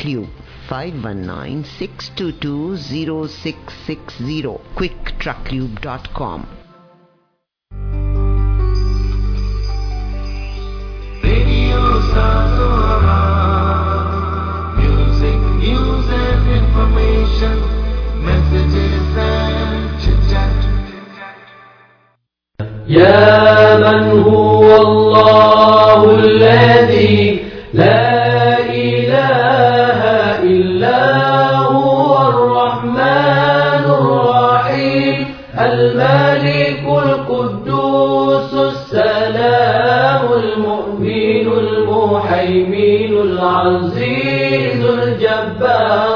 Tracklube 519-622-0660. quicktracklube.com. Radio Sazora. Music, news and information. Messages and chit-chat. يا من هو الله الذي لا إله إلا هو الرحمن الرحيم الملك القدوس السلام المؤمن المهيمن العزيز الجبار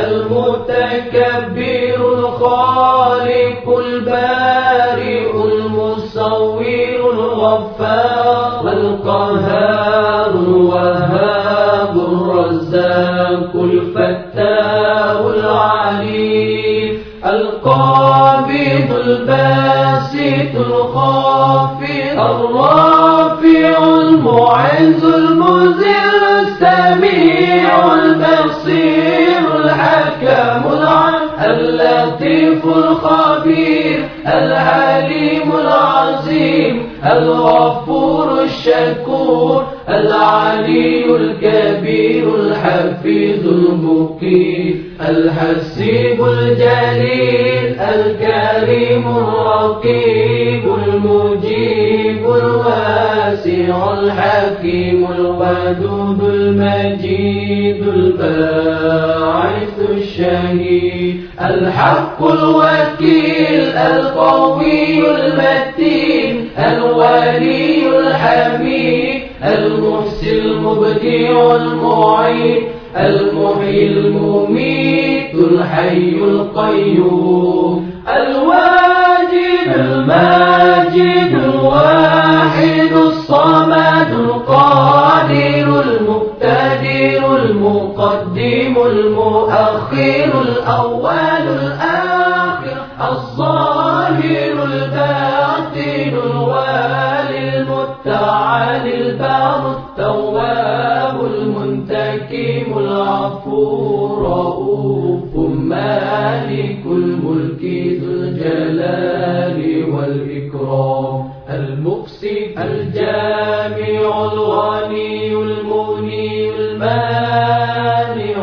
المتكبر الخالق البارئ المصور الغفار القهار الوهاب الرزاق الفتاح العليم القابض الباسط الخافض الرافع المعز المذل السميع البصير الحكم العليم اللطيف الخبير العليم العظيم الغفور الشكور العلي الكبير الحفيظ المقيم الحسيب الجليل الكريم الرقيب المجيب الواسع الحكيم الودود المجيد الباعث الشهيد الحق الوكيل القوي المتين الولي الحميد المحسن المبدع المعين المحيي المميت الحي القيوم الواجد الماجد الواحد الصمد القادر المقتدر المقدم المؤخر الأول الآخر الظاهر الباطن الوالي المتعال البار التواب المنتكم العفو رؤوف مالك الملك ذو الجلال والإكرام المقسط الجامع الغني المغني المانع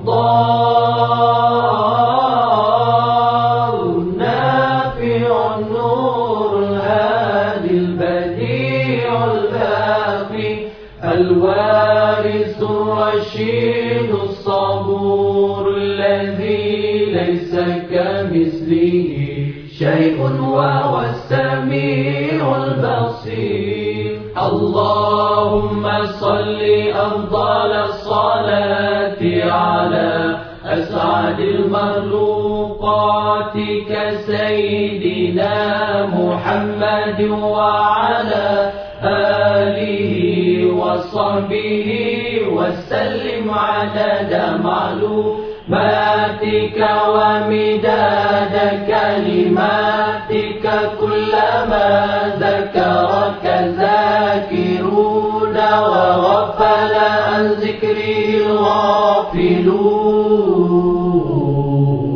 الضار النافع النور الهادي البديع الباقي الوارث الرشيد الصبور الذي ليس كمثله شيء وهو السميع البصير اللهم صل أفضل الصلاة على أسعد المخلوقات كسيدنا محمد وعلى آله وصحبه وسلم عدد معلوماتك ومداد كلماتك كلما ذكرك ذاكرون وغفل عن ذكره الغافلون.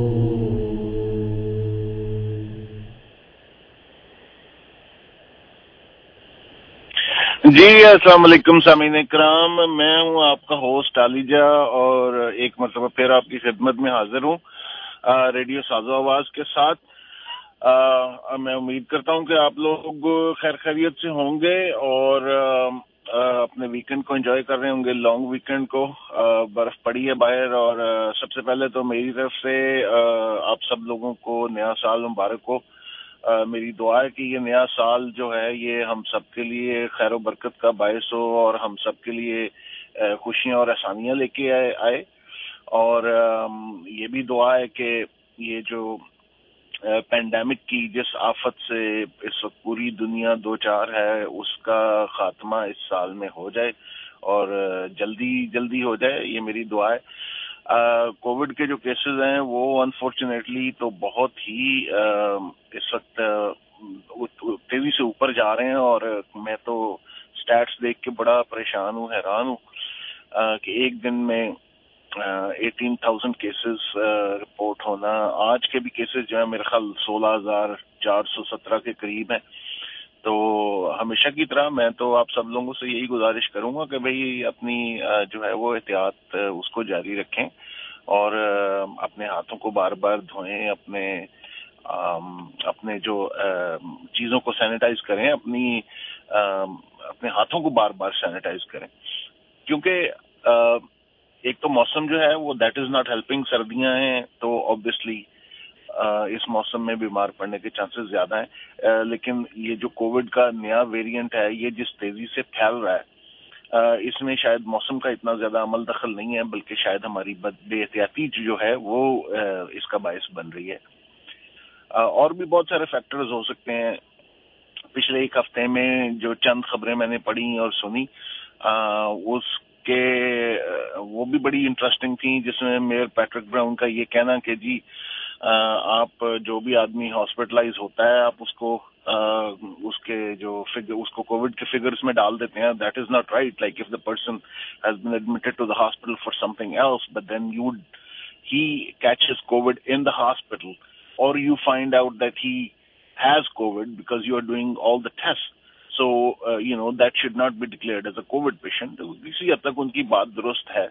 जी अस्सलाम वालेकुम सामीन इकराम, मैं हूं आपका होस्ट आलिजा और एक मरतबा फिर आपकी खिदमत में हाजिर हूं रेडियो साजो आवाज के साथ। मैं उम्मीद करता हूं कि आप लोग खैर खैरियत से होंगे और अपने वीकेंड को एंजॉय कर रहे होंगे, लॉन्ग वीकेंड को। बर्फ पड़ी है बाहर और सबसे पहले तो मेरी तरफ से आप सब लोगों को नया साल मुबारक हो। मेरी दुआ है कि ये नया साल जो है ये हम सब के लिए खैर बरकत का बायस हो और हम सब के लिए खुशियां और आसानियां लेके आए। और ये भी दुआ है कि ये जो पेंडेमिक की जिस आफत से इस वक्त पूरी दुनिया दो चार है उसका खात्मा इस साल में हो जाए और जल्दी हो जाए, ये मेरी दुआ है। कोविड के जो केसेस हैं वो अनफॉर्चुनेटली तो बहुत ही इस वक्त तेजी से ऊपर जा रहे हैं और मैं तो स्टैट्स देख के बड़ा परेशान हूँ, हैरान हूँ कि एक दिन में 18,000 केसेस रिपोर्ट होना, आज के भी केसेस जो है मेरे ख्याल 16,417 के करीब हैं। तो हमेशा की तरह मैं तो आप सब लोगों से यही गुजारिश करूंगा कि भाई अपनी जो है वो एहतियात उसको जारी रखें और अपने हाथों को बार बार धोएं, अपने जो चीज़ों को सैनिटाइज करें, अपने हाथों को बार बार सैनिटाइज करें, क्योंकि एक तो मौसम जो है वो दैट इज़ नॉट हेल्पिंग। सर्दियां हैं तो ऑब्वियसली इस मौसम में बीमार पड़ने के चांसेस ज़्यादा हैं, लेकिन ये जो कोविड का नया वेरिएंट है ये जिस तेज़ी से फैल रहा है इसमें शायद मौसम का इतना ज़्यादा अमल दखल नहीं है, बल्कि शायद हमारी बेएहतियाती जो है वो इसका बायस बन रही है। और भी बहुत सारे फैक्टर्स हो सकते हैं। पिछले एक हफ्ते में जो चंद खबरें मैंने पढ़ी और सुनी उसके वो भी बड़ी इंटरेस्टिंग थी, जिसमें मेयर पैट्रिक ब्राउन का ये कहना कि जी आप जो भी आदमी हॉस्पिटलाइज होता है आप उसको उसके जो उसको कोविड के फिगर्स में डाल देते हैं। That is not right. Like if the person has been admitted to the hospital for something else but then he catches COVID in the hospital, or you find out that he has COVID because you are doing all the tests. So, that should not be declared as a COVID patient. इसी हद तक उनकी बात दुरुस्त है।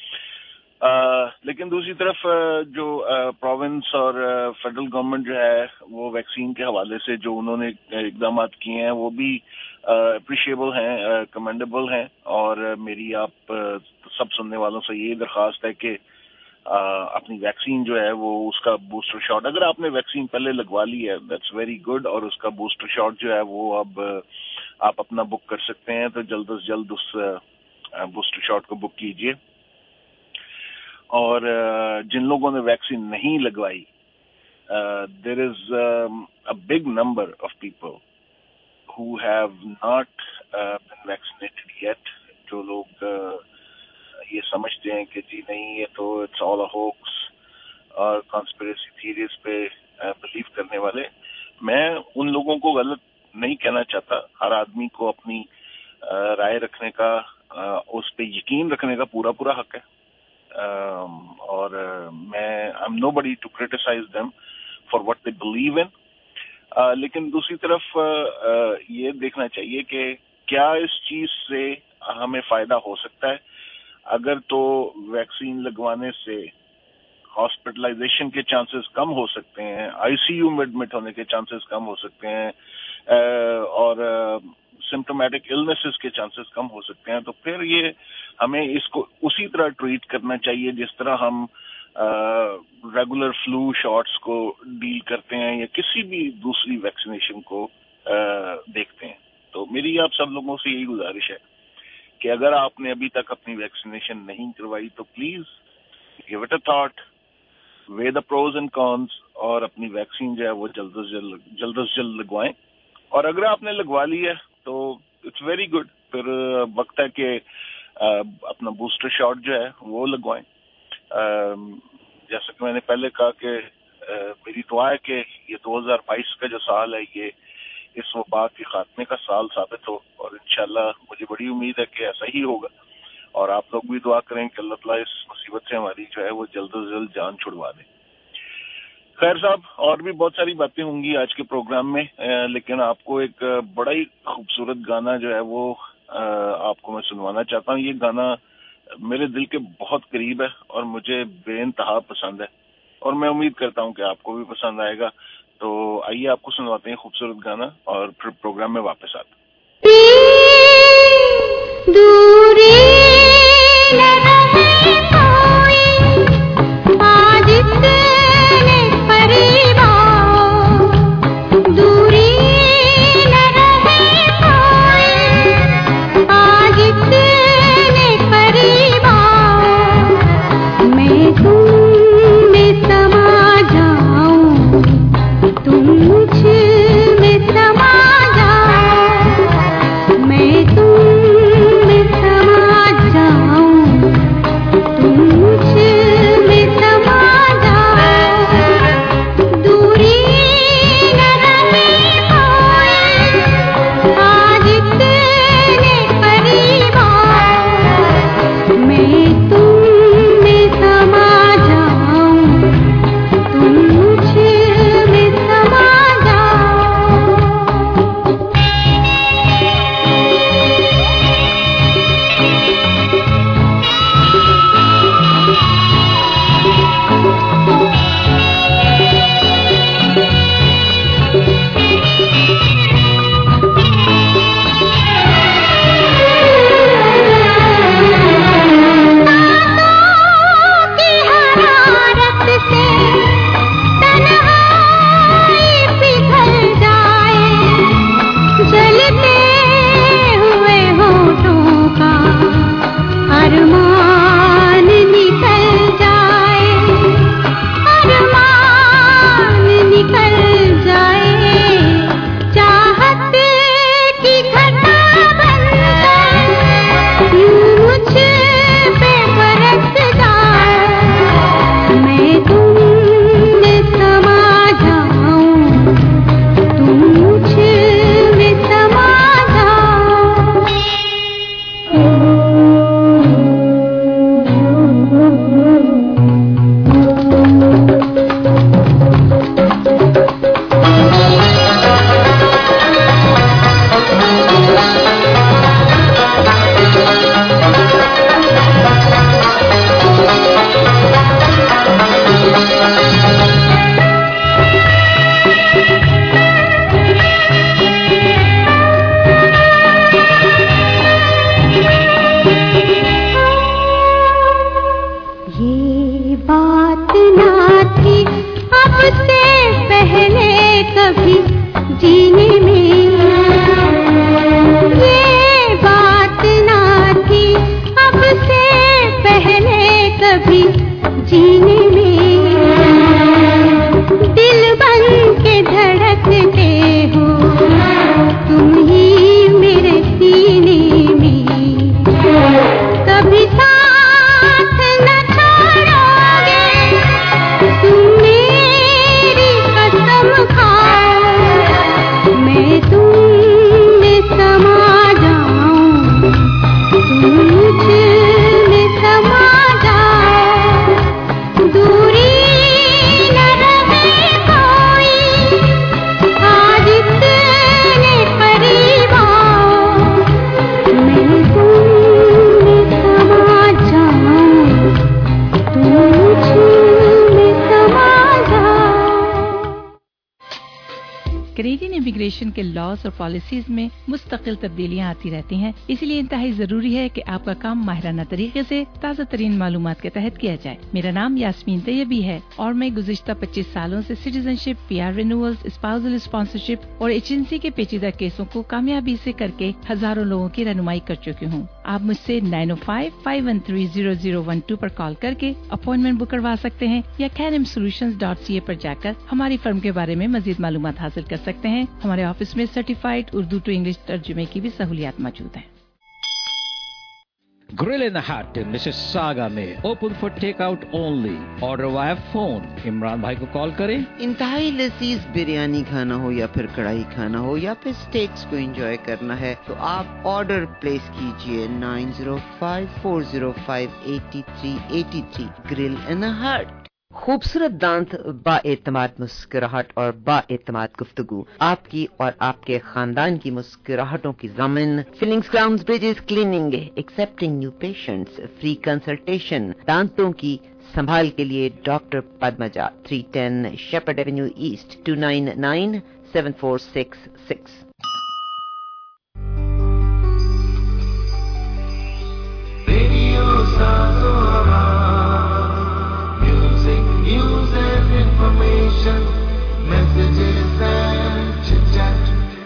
लेकिन दूसरी तरफ जो प्रोविंस और फेडरल गवर्नमेंट जो है वो वैक्सीन के हवाले से जो उन्होंने इकदाम किए हैं वो भी अप्रिशिएबल हैं, कमेंडेबल हैं। और मेरी आप सब सुनने वालों से ये दरख्वास्त है कि अपनी वैक्सीन जो है वो उसका बूस्टर शॉट, अगर आपने वैक्सीन पहले लगवा ली है दैट्स वेरी गुड, और उसका बूस्टर शॉट जो है वो अब आप अपना बुक कर सकते हैं। तो जल्द से जल्द उस बूस्टर शॉट को बुक कीजिए। और जिन लोगों ने वैक्सीन नहीं लगवाई, there is a big number of people who have not been vaccinated yet. जो लोग ये समझते हैं कि जी नहीं ये तो इट्स ऑल अ होक्स और कॉन्स्पिरेसी थीरीज पे बिलीव करने वाले, मैं उन लोगों को गलत नहीं कहना चाहता। हर आदमी को अपनी राय रखने का, उस पे यकीन रखने का पूरा हक है। और मैं I am nobody to criticize them for what they believe in, लेकिन दूसरी तरफ ये देखना चाहिए कि क्या इस चीज से हमें फायदा हो सकता है। अगर तो वैक्सीन लगवाने से हॉस्पिटलाइजेशन के चांसेस कम हो सकते हैं, आईसीयू में एडमिट होने के चांसेस कम हो सकते हैं, और सिम्टोमेटिक इलनेसेस के चांसेस कम हो सकते हैं, तो फिर ये हमें इसको उसी तरह ट्रीट करना चाहिए जिस तरह हम रेगुलर फ्लू शॉट्स को डील करते हैं या किसी भी दूसरी वैक्सीनेशन को देखते हैं। तो मेरी आप सब लोगों से यही गुजारिश है कि अगर आपने अभी तक अपनी वैक्सीनेशन नहीं करवाई तो please give it a thought, weigh the pros and cons, और अपनी वैक्सीन जो है वो जल्द से जल्द लगवाएं। और अगर आपने लगवा ली है तो इट्स वेरी गुड, फिर वक्त है कि अपना बूस्टर शॉट जो है वो लगवाएं। जैसा कि मैंने पहले कहा कि मेरी दुआ है कि ये 2022 का जो साल है ये इस वबा के खात्मे का साल साबित हो, और इंशाल्लाह मुझे बड़ी उम्मीद है कि ऐसा ही होगा। और आप लोग भी दुआ करें कि अल्लाह ताला इस मुसीबत से हमारी जो है वो जल्द से जल्द जान छुड़वा दे। खैर साहब, और भी बहुत सारी बातें होंगी आज के प्रोग्राम में, लेकिन आपको एक बड़ा ही खूबसूरत गाना जो है वो आपको मैं सुनवाना चाहता हूँ। ये गाना मेरे दिल के बहुत करीब है और मुझे बेइंतहा पसंद है, और मैं उम्मीद करता हूँ कि आपको भी पसंद आएगा। तो आइए आपको सुनवाते हैं खूबसूरत गाना और फिर प्रोग्राम में वापस आते मैं तुम में समा बात ना थी अब से पहले कभी जीने में, ये बात ना थी अब से पहले कभी जीने में। दिल बन के धड़कते हो तुम ही मेरे सीने में, कभी साथ न छोड़ोगे तुम मेरी कसम खाओ, मैं तुम में समा जाऊं तुम मुझ में समा जाओ, दूरी न रहे कोई आज इतने करीब आओ, मैं तुम में समा जाऊं तुम मुझ में समा जाओ। कैनेडियन इमिग्रेशन के लॉज और पॉलिसीज में मुस्तकिल तब्दीलियां आती रहती हैं, इसलिए इंतहाई जरूरी है कि आपका काम माहिराना तरीके से ताज़ा तरीन मालूमात के तहत किया जाए। मेरा नाम यास्मीन तैयबी है और मैं गुज़िश्ता 25 सालों से citizenship, PR renewals, spousal sponsorship और एजेंसी के पेचीदा केसों को कामयाबी से करके हजारों लोगों की रहनुमाई कर चुकी हूँ। आप मुझसे 905-513-0012 पर कॉल करके अपॉइंटमेंट बुक करवा सकते हैं या canmsolutions.ca पर जाकर हमारी फर्म के बारे में मजीद मालूमात हासिल कर सकते हैं। हमारे ऑफिस में सर्टिफाइड उर्दू टू इंग्लिश तर्जुमे की भी सहूलियात मौजूद हैं। Grill in the Hut in Mississauga में open for takeout only. Order via phone. Imran भाई को कॉल करें। इंतहाई लजीज बिरयानी खाना हो या फिर कढ़ाई खाना हो या फिर स्टेक्स को एंजॉय करना है तो आप ऑर्डर प्लेस कीजिए 905-405-8383 ग्रिल इन अ हट। खूबसूरत दांत, बाएतमाद मुस्कुराहट और बाएतमाद गुफ्तगू, आपकी और आपके खानदान की मुस्कुराहटों की ज़मीन। Fillings, crowns, bridges, cleaning, accepting new patients, free consultation, दांतों की संभाल के लिए doctor Padmaja, 310 Shepherd avenue east, 29974666। Radio Sazora. Music, news and information, messages and chit-chat.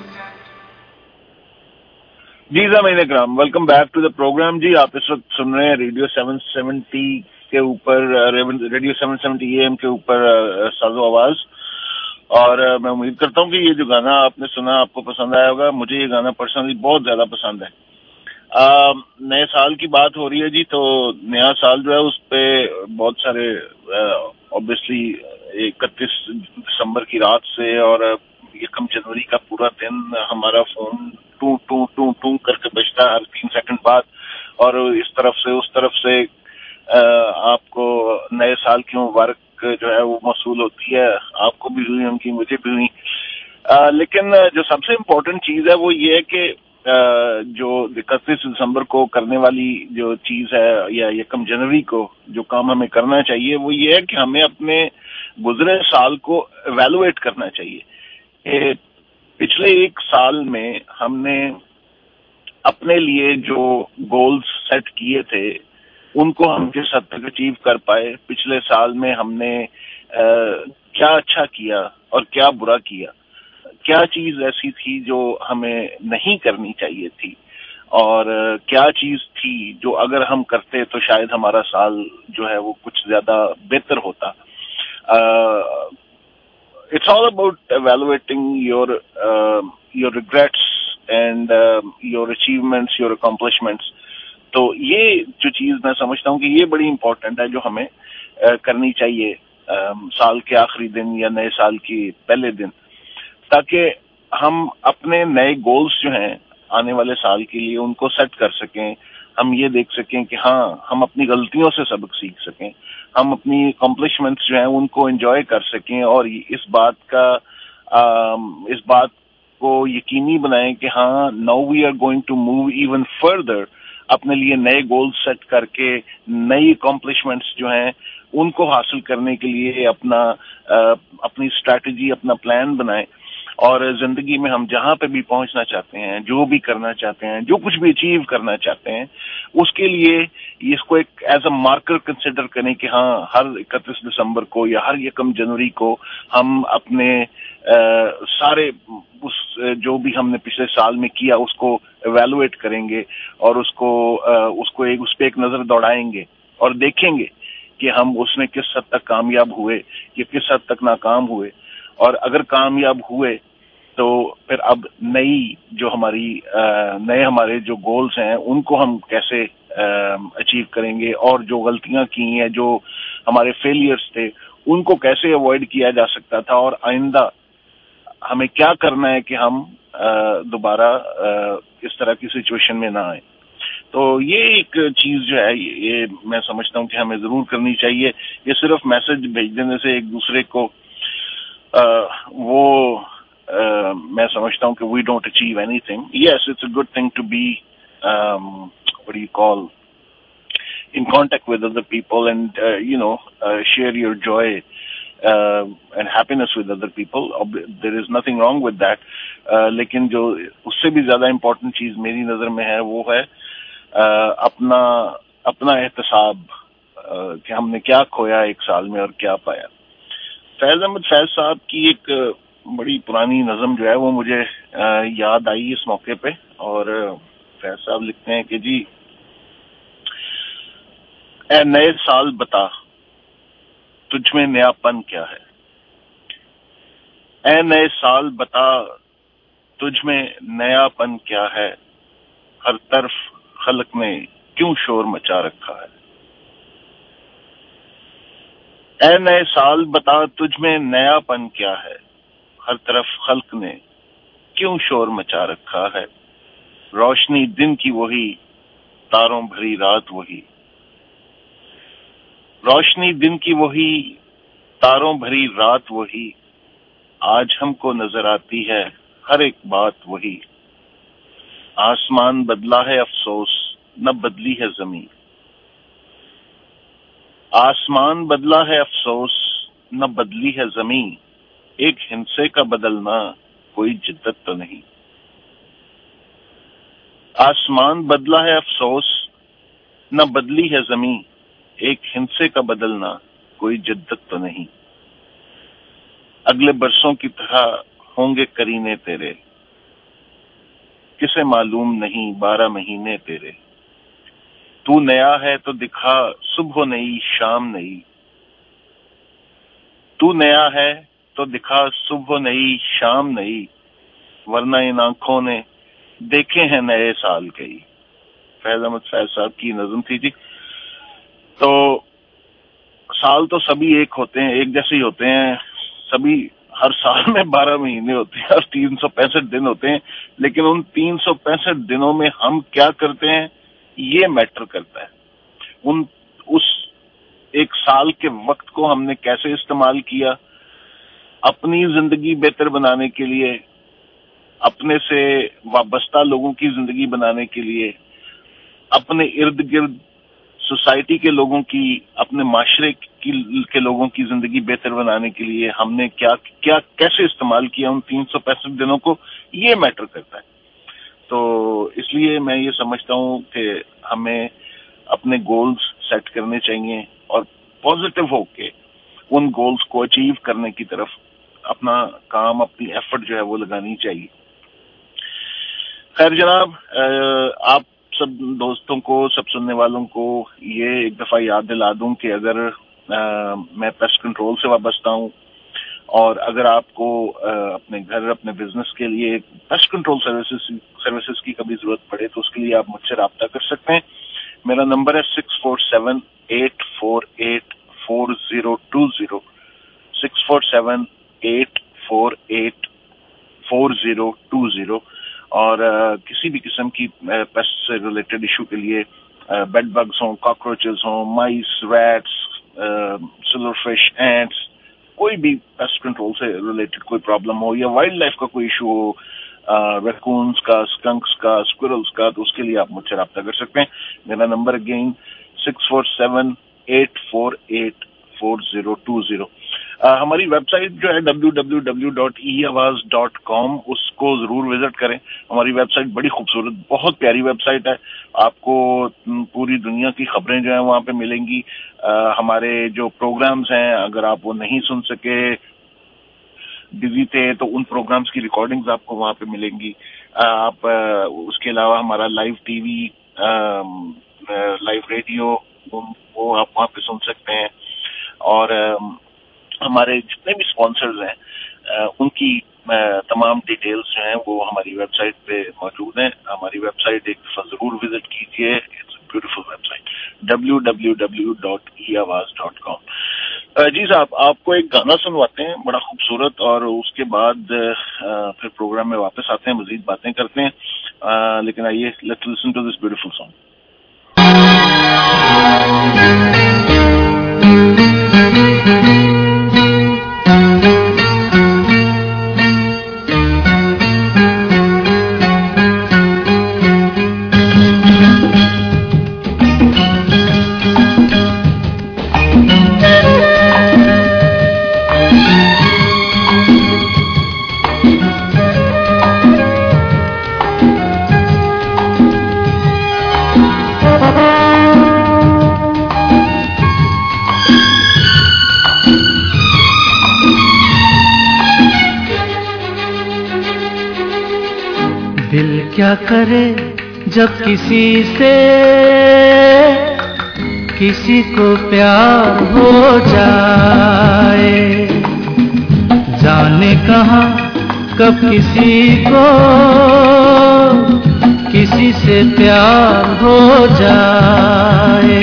जी ज़मीन Ikram, welcome back to the program. जी आप इस वक्त सुन रहे हैं रेडियो 770 के ऊपर, रेडियो 770 AM के ऊपर साजो आवाज। और मैं उम्मीद करता हूँ कि ये जो गाना आपने सुना आपको पसंद आया होगा। मुझे ये गाना पर्सनली बहुत ज्यादा पसंद है। नए साल की बात हो रही है जी, तो नया साल जो है उस पे बहुत सारे ऑब्वियसली 31 दिसंबर की रात से और 1 जनवरी का पूरा दिन हमारा phone two two two two करके बजता है हर 3 सेकंड बाद, और इस तरफ से उस तरफ से आपको नए साल की मुबारक जो है वो मौसूल होती है। आपको भी हुई होंगी, मुझे भी हुई। लेकिन जो सबसे इम्पोर्टेंट चीज है वो ये है कि जो 31 दिसंबर को करने वाली जो चीज है या 1 जनवरी को जो काम हमें करना चाहिए वो ये है कि हमें अपने गुजरे साल को एवेलुएट करना चाहिए। पिछले 1 साल में हमने अपने लिए जो गोल्स सेट किए थे उनको हम किस हद तक अचीव कर पाए। पिछले साल में हमने क्या अच्छा किया और क्या बुरा किया, क्या चीज ऐसी थी जो हमें नहीं करनी चाहिए थी, और क्या चीज थी जो अगर हम करते तो शायद हमारा साल जो है वो कुछ ज्यादा बेहतर होता। It's all about evaluating your regrets and your achievements, your accomplishments. तो ये जो चीज मैं समझता हूँ कि ये बड़ी इंपॉर्टेंट है जो हमें करनी चाहिए साल के आखिरी दिन या नए साल के पहले दिन, ताकि हम अपने नए गोल्स जो हैं आने वाले साल के लिए उनको सेट कर सकें। हम ये देख सकें कि हाँ हम अपनी गलतियों से सबक सीख सकें, हम अपनी अकॉम्प्लिशमेंट्स जो हैं उनको एंजॉय कर सकें, और इस बात को यकीनी बनाएं कि हाँ now we are going to move even further. अपने लिए नए गोल्स सेट करके नई अकॉम्प्लिशमेंट्स जो हैं उनको हासिल करने के लिए अपनी स्ट्रैटेजी, अपना प्लान बनाएं। اور زندگی میں ہم جہاں پہ بھی پہنچنا چاہتے ہیں، جو بھی کرنا چاہتے ہیں، جو کچھ بھی اچیو کرنا چاہتے ہیں، اس کے لیے اس کو ایک ایز اے مارکر کنسیڈر کریں کہ ہاں ہر 31 دسمبر کو یا ہر 1 جنوری کو ہم اپنے سارے اس جو بھی ہم نے پچھلے سال میں کیا اس کو ایویلویٹ کریں گے اور اس پہ ایک نظر دوڑائیں گے اور دیکھیں گے کہ ہم اس میں کس حد تک کامیاب ہوئے یا کس حد تک ناکام ہوئے، اور اگر کامیاب ہوئے تو پھر اب نئے ہمارے جو گولز ہیں ان کو ہم کیسے اچیو کریں گے، اور جو غلطیاں کی ہیں، جو ہمارے فیلئرز تھے، ان کو کیسے اوائڈ کیا جا سکتا تھا، اور آئندہ ہمیں کیا کرنا ہے کہ ہم دوبارہ اس طرح کی سچویشن میں نہ آئیں۔ تو یہ ایک چیز جو ہے یہ میں سمجھتا ہوں کہ ہمیں ضرور کرنی چاہیے۔ یہ صرف میسج بھیج دینے سے ایک دوسرے کو میں سمجھتا ہوں کہ وی ڈونٹ اچیو اینی تھنگ۔ Yes, it's a good thing to be what do you call in contact with other people and share your joy and happiness with other people. There is nothing wrong with that. لیکن جو اس سے بھی زیادہ important چیز میری نظر میں ہے وہ ہے اپنا احتساب کہ ہم نے کیا کھویا ایک سال میں اور کیا پایا۔ فیض احمد فیض صاحب کی ایک بڑی پرانی نظم جو ہے وہ مجھے یاد آئی اس موقع پہ، اور فیض صاحب لکھتے ہیں کہ جی اے نئے سال بتا تجھ میں نیا پن کیا ہے، اے نئے سال بتا تجھ میں نیا پن کیا ہے، ہر طرف خلق نے کیوں شور مچا رکھا ہے، اے نئے سال بتا تجھ میں نیا پن کیا ہے، ہر طرف خلق نے کیوں شور مچا رکھا ہے، روشنی دن کی وہی تاروں بھری رات وہی، روشنی دن کی وہی تاروں بھری رات وہی، آج ہم کو نظر آتی ہے ہر ایک بات وہی، آسمان بدلا ہے افسوس نہ بدلی ہے زمین، آسمان بدلا ہے افسوس نہ بدلی ہے زمین، ایک ہندسے کا بدلنا کوئی جدت تو نہیں، آسمان بدلا ہے افسوس نہ بدلی ہے زمین، ایک ہندسے کا بدلنا کوئی جدت تو نہیں، اگلے برسوں کی طرح ہوں گے کرینے تیرے، کسے معلوم نہیں 12 مہینے تیرے، تو نیا ہے تو دکھا صبح نئی شام نئی، تو نیا ہے تو دکھا صبح نئی شام نئی، ورنہ ان آنکھوں نے دیکھے ہیں نئے سال کئی۔ فیض احمد فیض صاحب کی نظم تھی جی۔ تو سال تو سبھی ایک ہوتے ہیں، ایک جیسے ہی ہوتے ہیں، سبھی ہر سال میں 12 مہینے ہوتے ہیں اور 365 دن ہوتے ہیں، لیکن ان 365 دنوں میں ہم کیا کرتے ہیں یہ میٹر کرتا ہے۔ اس ایک سال کے وقت کو ہم نے کیسے استعمال کیا اپنی زندگی بہتر بنانے کے لیے، اپنے سے وابستہ لوگوں کی زندگی بنانے کے لیے، اپنے ارد گرد سوسائٹی کے لوگوں کی، اپنے معاشرے کے لوگوں کی زندگی بہتر بنانے کے لیے ہم نے کیسے استعمال کیا ان 365 دنوں کو، یہ میٹر کرتا ہے۔ تو اس لیے میں یہ سمجھتا ہوں کہ ہمیں اپنے گولز سیٹ کرنے چاہیے اور پازیٹیو ہو کے ان گولز کو اچیو کرنے کی طرف اپنا کام، اپنی ایفرٹ جو ہے وہ لگانی چاہیے۔ خیر جناب، آپ سب دوستوں کو، سب سننے والوں کو یہ ایک دفعہ یاد دلا دوں کہ اگر میں پیسٹ کنٹرول سے وابستہ ہوں اور اگر آپ کو اپنے گھر، اپنے بزنس کے لیے پیسٹ کنٹرول سروسز کی کبھی ضرورت پڑے تو اس کے لیے آپ مجھ سے رابطہ کر سکتے ہیں۔ میرا نمبر ہے 647-848-4020 647-848-4020، اور کسی بھی قسم کی پیسٹ سے ریلیٹڈ ایشو کے لیے، بیڈ بگز ہوں، کاکروچز ہوں، mice, rats, silver fish, ants, کوئی بھی پیسٹ کنٹرول سے ریلیٹڈ کوئی پرابلم ہو یا وائلڈ لائف کا کوئی ایشو ہو، ریکونز کا، اسکنکس کا، اسکورلز کا، تو اس کے لیے آپ مجھ سے رابطہ کر سکتے ہیں۔ میرا نمبر اگین 647-848-4020۔ ہماری ویب سائٹ جو ہے www.eawaz.com، اس کو ضرور وزٹ کریں. ہماری ویب سائٹ بڑی خوبصورت، بہت پیاری ویب سائٹ ہے. آپ کو پوری دنیا کی خبریں جو ہیں وہاں پہ ملیں گی. ہمارے جو پروگرامز ہیں اگر آپ وہ نہیں سن سکے، بزی تھے، تو ان پروگرامز کی ریکارڈنگز آپ کو وہاں پہ ملیں گی. آپ اس کے علاوہ ہمارا live T V, live radio, وہ آپ وہاں پہ سن سکتے ہیں. اور ہمارے جتنے بھی اسپانسرز ہیں ان کی تمام ڈیٹیلز جو ہیں وہ ہماری ویب سائٹ پہ موجود ہیں. ہماری ویب سائٹ ایک دفعہ ضرور وزٹ کیجیے. It's a beautiful website www.eawaz.com. جی صاحب، آپ کو ایک گانا سنواتے ہیں بڑا خوبصورت، اور اس کے بعد پھر پروگرام میں واپس آتے ہیں، مزید باتیں کرتے ہیں. لیکن آئیے، let's listen to this beautiful song. دل کیا کرے جب کسی سے کسی کو پیار ہو جائے، جانے کہاں کب کسی کو کسی سے پیار ہو جائے.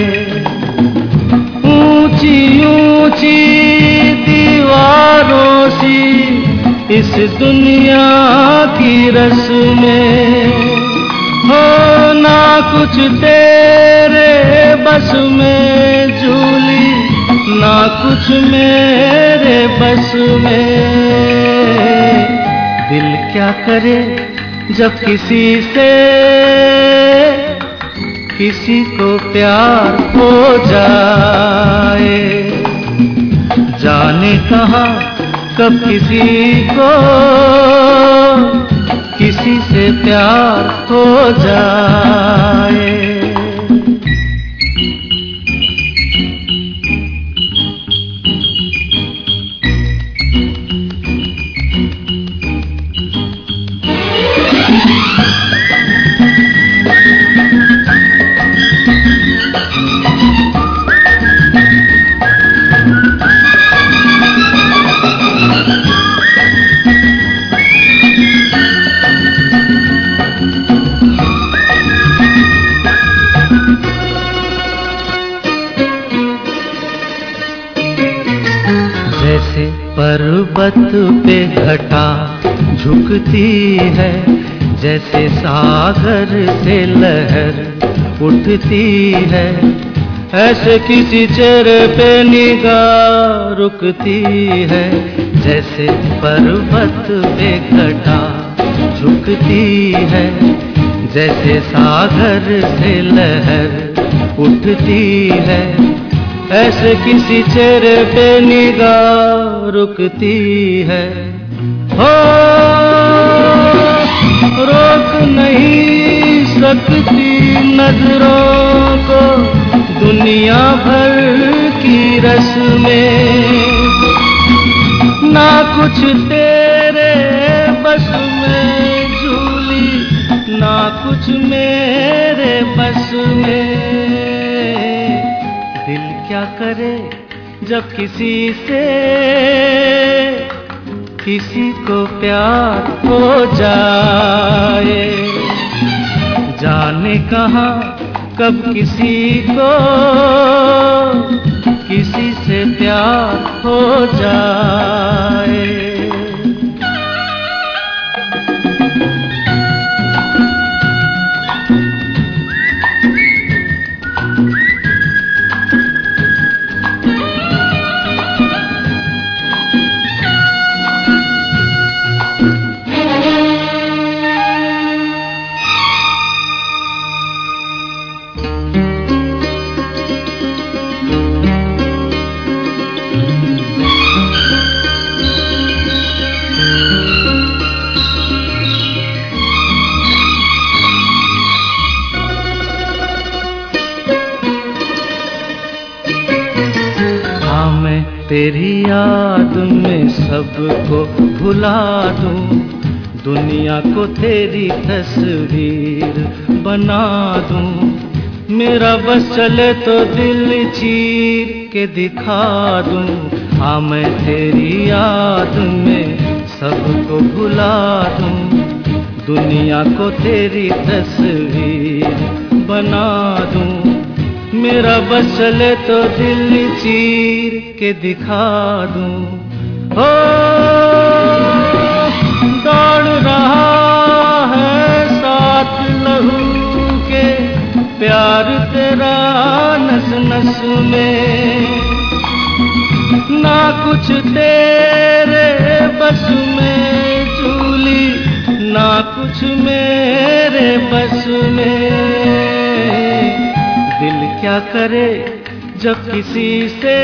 اونچی اونچی دیواروں سی اس دنیا کی رسمیں، ہو نہ کچھ تیرے بس میں جھولی، نہ کچھ میرے بس میں. دل کیا کرے جب کسی سے کسی کو پیار ہو جائے، جانے کہاں کب کسی کو کسی سے پیار ہو جائے. پربت پہ گھٹا جھکتی ہے، جیسے ساگر سے لہر اٹھتی ہے، ایسے کسی چہرے پہ نگاہ رکتی ہے. جیسے پربت پہ گھٹا جھکتی ہے، جیسے ساگر سے لہر اٹھتی ہے، ایسے کسی چہرے پہ نگاہ رکتی ہے. ہو روک نہیں سکتی نظروں کو دنیا بھر کی رسمیں، نہ کچھ تیرے بس میں جھولی، نہ کچھ میرے بس میں. دل کیا کرے جب کسی سے کسی کو پیار ہو جائے، جانے کہاں کب کسی کو کسی سے پیار ہو جائے. तेरी याद में सबको भुला दूं, दुनिया को तेरी तस्वीर बना दूं। मेरा बस चले तो दिल चीर के दिखा दूं, हाँ मैं तेरी याद में सबको भुला दूं, दुनिया को तेरी तस्वीर बना दूं। मेरा बस चले तो दिल चीर के दिखा दूं। हो दौड़ रहा है साथ लहू के प्यार तेरा नस नस में, ना कुछ तेरे बस में झूली, ना कुछ मेरे बस में। दिल क्या करे जब किसी से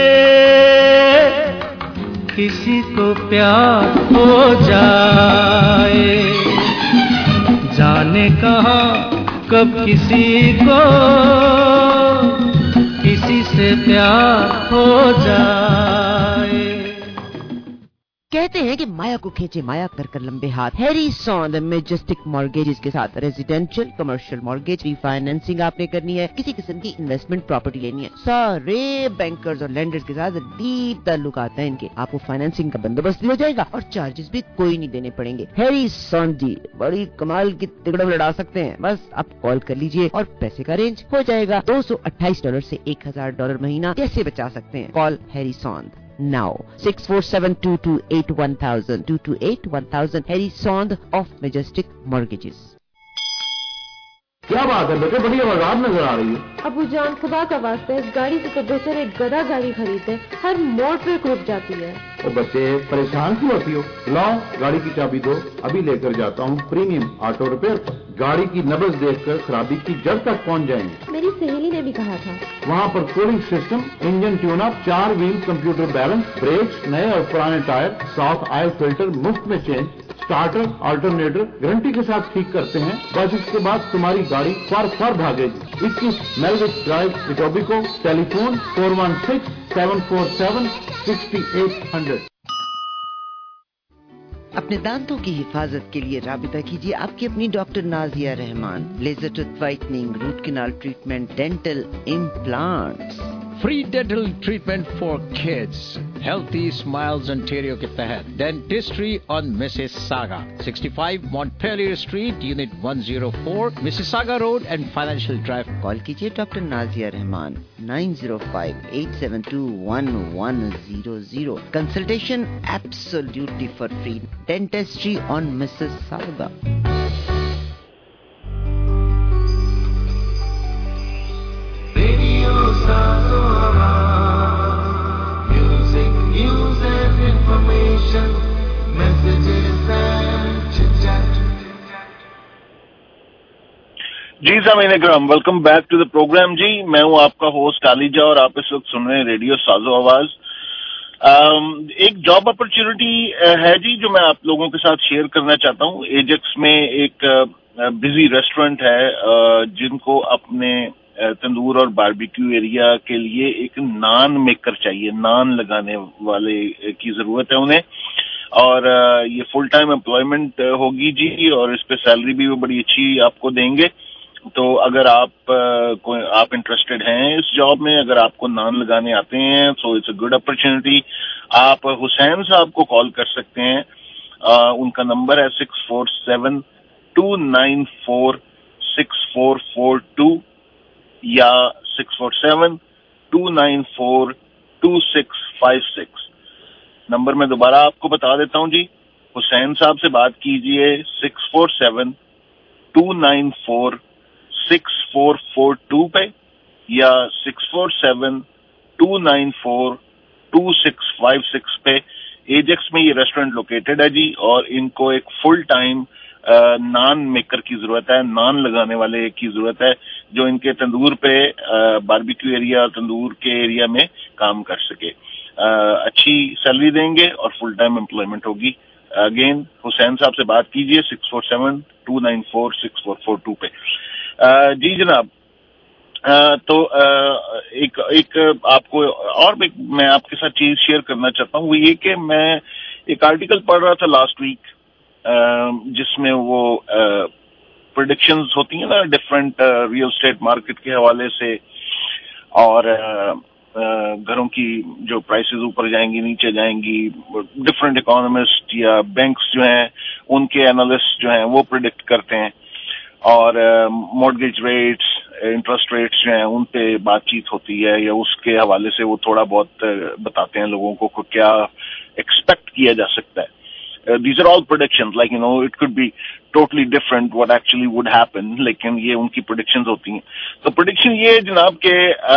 किसी को प्यार हो जाए, जाने कहाँ कब किसी को किसी से प्यार हो जाए। कहते हैं कि माया को खींचे माया कर कर लंबे हाथ। हैरी सॉन्द मैजेस्टिक मॉर्गेजेस के साथ रेजिडेंशियल कमर्शियल मॉर्गेज रीफाइनेंसिंग आपने करनी है, किसी किस्म की इन्वेस्टमेंट प्रॉपर्टी लेनी है, सारे बैंकर्स और लेंडर्स के साथ डीप ताल्लुकात हैं इनके। आपको फाइनेंसिंग का बंदोबस्त भी हो जाएगा और चार्जेस भी कोई नहीं देने पड़ेंगे। हैरी सॉन्द जी बड़ी कमाल की तिगड़म लड़ा सकते हैं, बस आप कॉल कर लीजिए और पैसे का अरेंज हो जाएगा। $228 से $1000 महीना कैसे बचा सकते हैं? Call Harry Sond now 647-228-1000 228-1000 Harry Sond of Majestic Mortgages। क्या बात है बेटे, बड़ी आवाज़ नजर आ रही है। अबू जान खुदा का वास्ता इस गाड़ी से तो बेहतर एक गधा गाड़ी खरीदे, हर मोड़ पे रुक जाती है। ओ बच्चे परेशान क्यों होती हो? लाओ गाड़ी की चाबी दो, अभी लेकर जाता हूँ प्रीमियम ऑटो रिपेयर पर। गाड़ी की नब्ज देखकर खराबी की जड़ तक पहुँच जाएंगे। मेरी सहेली ने भी कहा था। वहाँ पर cooling system, engine tune up, 4 wheel computer balance, brakes, नए और पुराने टायर, साफ ऑयल फिल्टर मुफ्त में चेंज, स्टार्टर ऑल्टरनेटर गारंटी के साथ ठीक करते हैं। बस इसके बाद तुम्हारी गाड़ी फर भागेगी। 21 मेलविच ड्राइव, इटोबिको। टेलीफोन 416-747-6800। अपने दांतों की हिफाजत के लिए राबिता कीजिए आपकी अपनी doctor Nazia Rahman. Laser tooth whitening, root canal treatment, dental implants, free dental treatment for kids, healthy smiles Ontario के तहत dentistry on Mississauga, 65 Montpellier street, unit 104, Mississauga road and financial drive. Call कीजिए doctor Nazia Rahman 905-872-1100। Consultation absolutely for free. Dentistry on Mississauga. Radio Sazoa, music, news and information, messages and chit-chat. जी Sameen Ikram, welcome back to the program. जी मैं हूं आपका host आलिजा और आप इस वक्त सुन रहे हैं रेडियो साजो आवाज। एक जॉब अपॉर्चुनिटी है जी जो मैं आप लोगों के साथ शेयर करना चाहता हूं। एजेक्स में एक बिजी रेस्टोरेंट है जिनको अपने तंदूर और बारबेक्यू एरिया के लिए एक नान मेकर चाहिए, नान लगाने वाले की जरूरत है उन्हें। और ये फुल टाइम एम्प्लॉयमेंट होगी जी और इस पे सैलरी भी वो बड़ी अच्छी आपको देंगे। तो अगर आप इंटरेस्टेड हैं इस जॉब में, अगर आपको नान लगाने आते हैं so it's a good opportunity. आप हुसैन साहब को कॉल कर सकते हैं। उनका नंबर है 647-294-6442 या 647-294-2656। नंबर मैं दोबारा आपको बता देता हूं जी। हुसैन साहब से बात कीजिए 647-294-6442 पे या 647-294-2656 पे। एजेक्स में ये रेस्टोरेंट लोकेटेड है जी और इनको एक फुल टाइम नान मेकर की जरूरत है, नान लगाने वाले की जरूरत है जो इनके तंदूर पे बारबेक्यू एरिया, तंदूर के एरिया में काम कर सके। अच्छी सैलरी देंगे और फुल टाइम एम्प्लॉयमेंट होगी। अगेन हुसैन साहब से बात कीजिए 647-294-6442 पे। जी जनाब, تو ایک آپ کو اور میں آپ کے ساتھ چیز شیئر کرنا چاہتا ہوں، وہ یہ کہ میں ایک آرٹیکل پڑھ رہا تھا لاسٹ ویک جس میں وہ پریڈکشنز ہوتی ہیں نا ڈفرینٹ ریئل اسٹیٹ مارکیٹ کے حوالے سے، اور گھروں کی جو پرائسز اوپر جائیں گی نیچے جائیں گی، ڈفرینٹ اکانومسٹ یا بینکس جو ہیں ان کے انالسٹ جو ہیں وہ پریڈکٹ کرتے ہیں، اور مارگیج ریٹس، انٹرسٹ ریٹس جو ہیں ان پہ بات چیت ہوتی ہے، یا اس کے حوالے سے وہ تھوڑا بہت بتاتے ہیں لوگوں کو کیا ایکسپیکٹ کیا جا سکتا ہے. These are all predictions, like it could be totally different what actually would happen, لیکن یہ ان کی predictions ہوتی ہیں. تو prediction یہ جناب کہ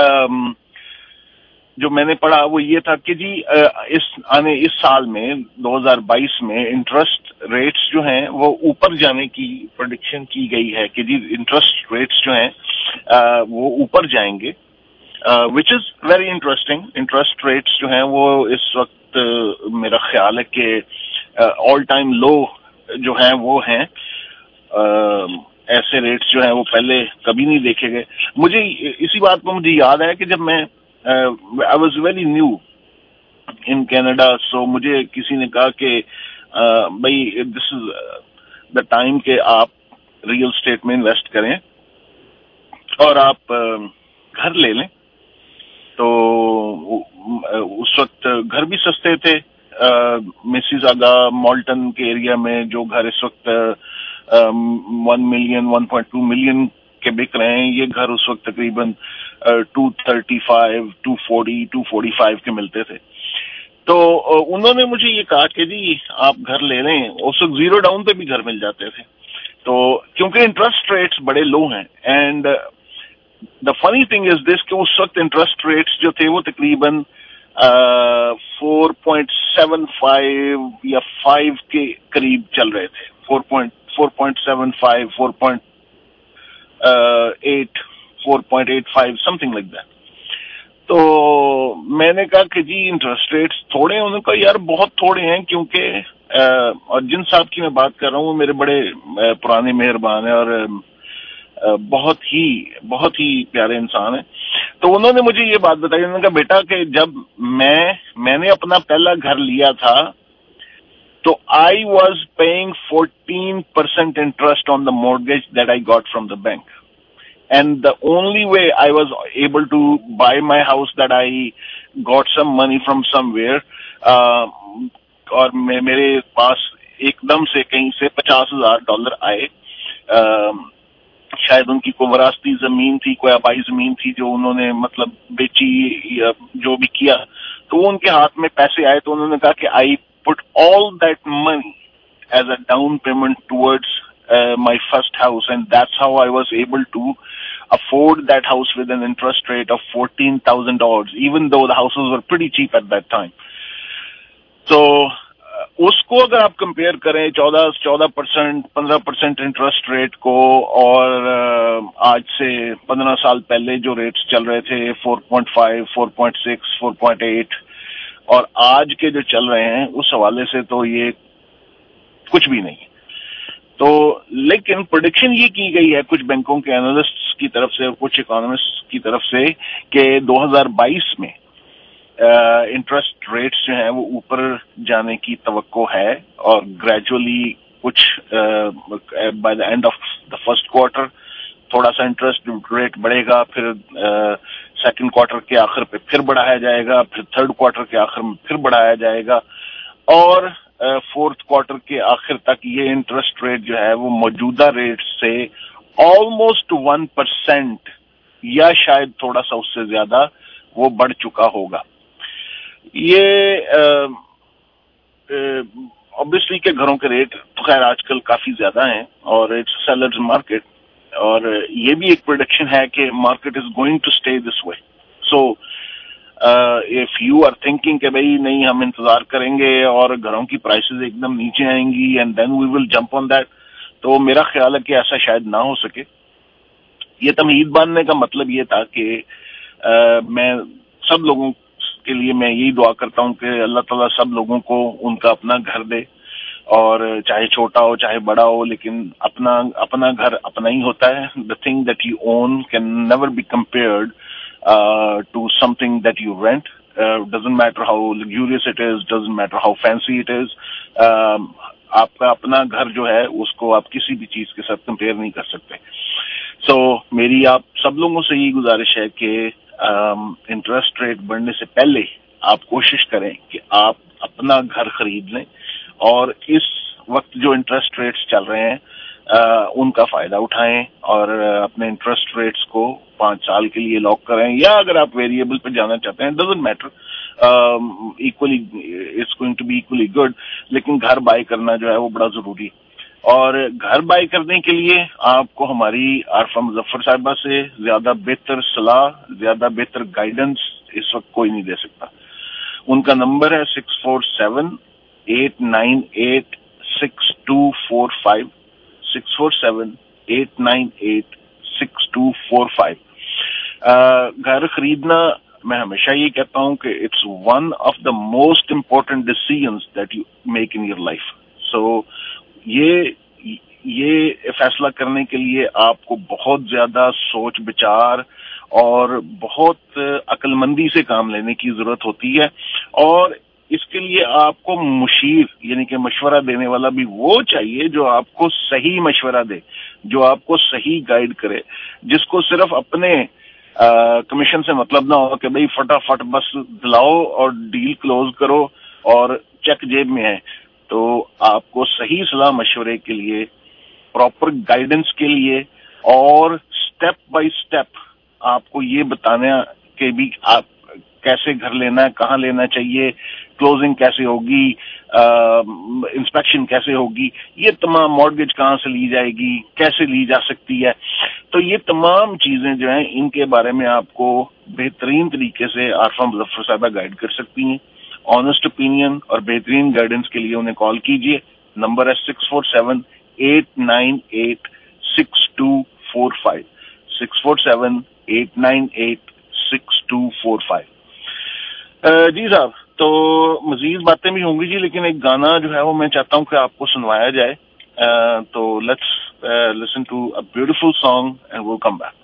جو میں نے پڑھا وہ یہ تھا کہ جی اس سال میں 2022 میں انٹرسٹ ریٹس جو ہیں وہ اوپر جانے کی پریڈکشن کی گئی ہے کہ جی انٹرسٹ ریٹس جو ہیں وہ اوپر جائیں گے، which is very interesting. Interest rates جو ہیں وہ اس وقت میرا خیال ہے کہ آل ٹائم لو جو ہیں وہ ہیں، ایسے ریٹس جو ہیں وہ پہلے کبھی نہیں دیکھے گئے. مجھے اسی بات پہ مجھے یاد ہے کہ جب میں I was very new in Canada, so مجھے کسی نے کہا کہ بھائی this is the time کہ آپ ریئل اسٹیٹ میں انویسٹ کریں اور آپ گھر لے لیں. تو اس وقت گھر بھی سستے تھے، مسز آگا مالٹن کے ایریا میں جو گھر اس وقت 1 ملین 1.2 ملین کے بک رہے ہیں، یہ گھر اس وقت تقریباً 235 240 245 کے ملتے تھے. تو انہوں نے مجھے یہ کہا کہ جی آپ گھر لے لیں، اس وقت زیرو ڈاؤن پہ بھی گھر مل جاتے تھے. تو کیونکہ انٹرسٹ ریٹس بڑے لو ہیں، and the funny thing is دس کہ اس وقت انٹرسٹ ریٹس جو تھے وہ تقریباً 4.75 یا 5 کے قریب چل رہے تھے، 4.75 4.8 4.85 سم تھنگ لائک دیٹ. تو میں نے کہا کہ جی انٹرسٹ ریٹس تھوڑے ہیں. انہوں نے کہا یار بہت تھوڑے ہیں، کیونکہ اور جن صاحب کی میں بات کر رہا ہوں وہ میرے بڑے پرانے مہربان ہیں اور بہت ہی پیارے انسان ہیں. تو انہوں نے مجھے یہ بات بتائی، انہوں نے کہا بیٹا کہ جب میں نے اپنا پہلا گھر لیا تھا تو I was paying 14% interest on the mortgage that I got from the bank. And the only way I was able to buy my house that I got some money from somewhere, اور میرے پاس ایک دم سے کہیں سے $50,000 آئے. شاید ان کی کوئی وراثتی زمین تھی، کوئی آبائی زمین تھی جو انہوں نے مطلب بیچی یا جو بھی کیا، تو وہ ان کے ہاتھ میں پیسے آئے. تو انہوں نے کہا کہ I put all that money as a down payment towards my first house, and that's how I was able to afford that house with an interest rate of $14,000, even though the houses were pretty cheap at that time. So اس کو اگر آپ compare کریں 14% 15% interest rate کو، اور آج سے 15 سال پہلے جو ریٹس چل رہے تھے 4.5 4.6 4.8 اور آج کے جو چل رہے ہیں، اس حوالے سے تو یہ کچھ بھی نہیں. تو لیکن پریڈکشن یہ کی گئی ہے کچھ بینکوں کے انالسٹس کی طرف سے اور کچھ اکانومسٹ کی طرف سے کہ 2022 میں انٹرسٹ ریٹس جو ہیں وہ اوپر جانے کی توقع ہے، اور گریجولی کچھ by the end of the first quarter تھوڑا سا انٹرسٹ ریٹ بڑھے گا، پھر سیکنڈ کوارٹر کے آخر پہ پھر بڑھایا جائے گا، پھر تھرڈ کوارٹر کے آخر میں پھر بڑھایا جائے گا، اور فورتھ کوارٹر کے آخر تک یہ انٹرسٹ ریٹ جو ہے وہ موجودہ ریٹ سے آلموسٹ 1% یا شاید تھوڑا سا اس سے زیادہ وہ بڑھ چکا ہوگا. یہ obviously کہ گھروں کے ریٹ تو خیر آج کل کافی زیادہ ہیں، اور اٹس سیلرز مارکیٹ، اور یہ بھی ایک پریڈکشن ہے کہ market is going to stay this way. So if you are thinking کہ بھائی نہیں ہم انتظار کریں گے اور گھروں کی پرائسز ایک دم نیچے آئیں گی and then we will jump on that، تو میرا خیال ہے کہ ایسا شاید نہ ہو سکے. یہ تمہید باندھنے کا مطلب یہ تھا کہ میں سب لوگوں کے لیے میں یہی دعا کرتا ہوں کہ اللہ تعالیٰ سب لوگوں کو ان کا اپنا گھر دے. اور چاہے چھوٹا ہو چاہے بڑا ہو, لیکن اپنا گھر اپنا ہی ہوتا ہے. The thing that you own can never be compared to something that you rent. Doesn't matter how luxurious it is, doesn't matter how fancy it is. آپ کا اپنا گھر جو ہے اس کو آپ کسی بھی چیز کے ساتھ کمپیئر نہیں کر سکتے. سو میری آپ سب لوگوں سے یہ گزارش ہے کہ انٹرسٹ ریٹ بڑھنے سے پہلے آپ کوشش کریں کہ آپ اپنا گھر خرید لیں, اور اس وقت جو انٹرسٹ ریٹس چل رہے ہیں ان کا فائدہ اٹھائیں, اور اپنے انٹرسٹ ریٹس کو 5 سال کے لیے لاک کریں, یا اگر آپ ویریبل پہ جانا چاہتے ہیں doesn't matter, equally it's going to be equally good. لیکن گھر بائی کرنا جو ہے وہ بڑا ضروری ہے, اور گھر بائی کرنے کے لیے آپ کو ہماری عارفہ مظفر صاحبہ سے زیادہ بہتر صلاح, زیادہ بہتر گائیڈنس اس وقت کوئی نہیں دے سکتا. ان کا نمبر ہے 647-898-6245, 647-898-6245. گھر خریدنا, میں ہمیشہ یہ کہتا ہوں کہ it's one of the most important decisions that you make in your life. So یہ فیصلہ کرنے کے لیے آپ کو بہت زیادہ سوچ بچار اور بہت عقل مندی سے کام لینے کی ضرورت ہوتی ہے, اور اس کے لیے آپ کو مشیر یعنی کہ مشورہ دینے والا بھی وہ چاہیے جو آپ کو صحیح مشورہ دے, جو آپ کو صحیح گائیڈ کرے, جس کو صرف اپنے کمیشن سے مطلب نہ ہو کہ بھئی فٹافٹ بس دلاؤ اور ڈیل کلوز کرو اور چیک جیب میں ہے. تو آپ کو صحیح صلاح مشورے کے لیے, پراپر گائیڈنس کے لیے, اور سٹیپ بائی سٹیپ آپ کو یہ بتانا کہ بھی آپ کیسے گھر لینا ہے, کہاں لینا چاہیے, کلوزنگ کیسے ہوگی, انسپیکشن کیسے ہوگی, یہ تمام مارگیج کہاں سے لی جائے گی, کیسے لی جا سکتی ہے. تو یہ تمام چیزیں جو ہیں ان کے بارے میں آپ کو بہترین طریقے سے عارفہ مظفر صاحبہ گائیڈ کر سکتی ہیں. آنےسٹ اوپینین اور بہترین گائیڈنس کے لیے انہیں کال کیجیے. نمبر ہے 647-898-6245, 647-898-6245. جی صاحب, تو مزید باتیں بھی ہوں گی جی, لیکن ایک گانا جو ہے وہ میں چاہتا ہوں کہ آپ کو سنوایا جائے. تو let's listen to a beautiful song and welcome back.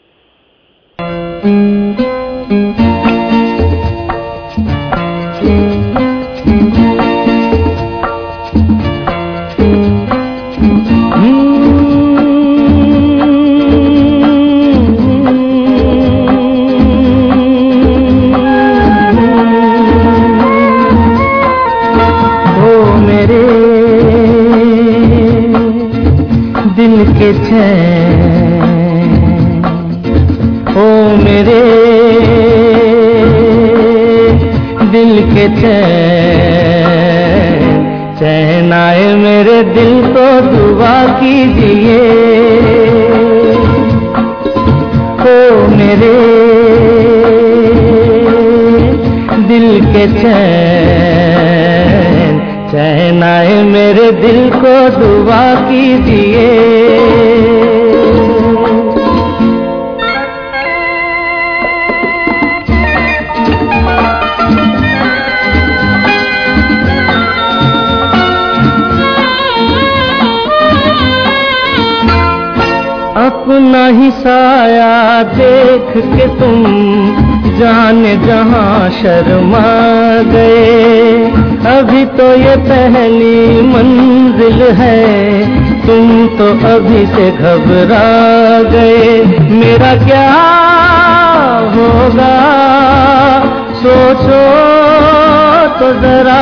کے چین او میرے دل کے چین, چین آئے میرے دل کو دعا کیجیے. او میرے دل کے چین, چین آئے میرے دل کو دعا کیجیے. اپنا ہی سایہ دیکھ کے تم جانے جہاں شرما گئے. ابھی تو یہ پہلی منزل ہے, تم تو ابھی سے گھبرا گئے. میرا کیا ہوگا سوچو تو ذرا,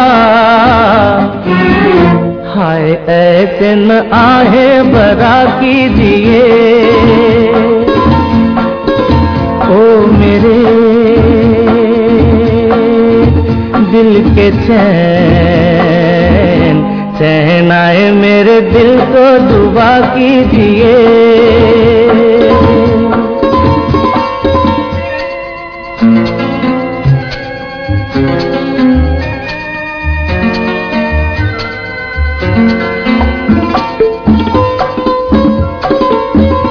ہائے ایسے نہ آہے برا کیجیے. او میرے دل کے چین, چین آئے میرے دل کو دعا کیجیے.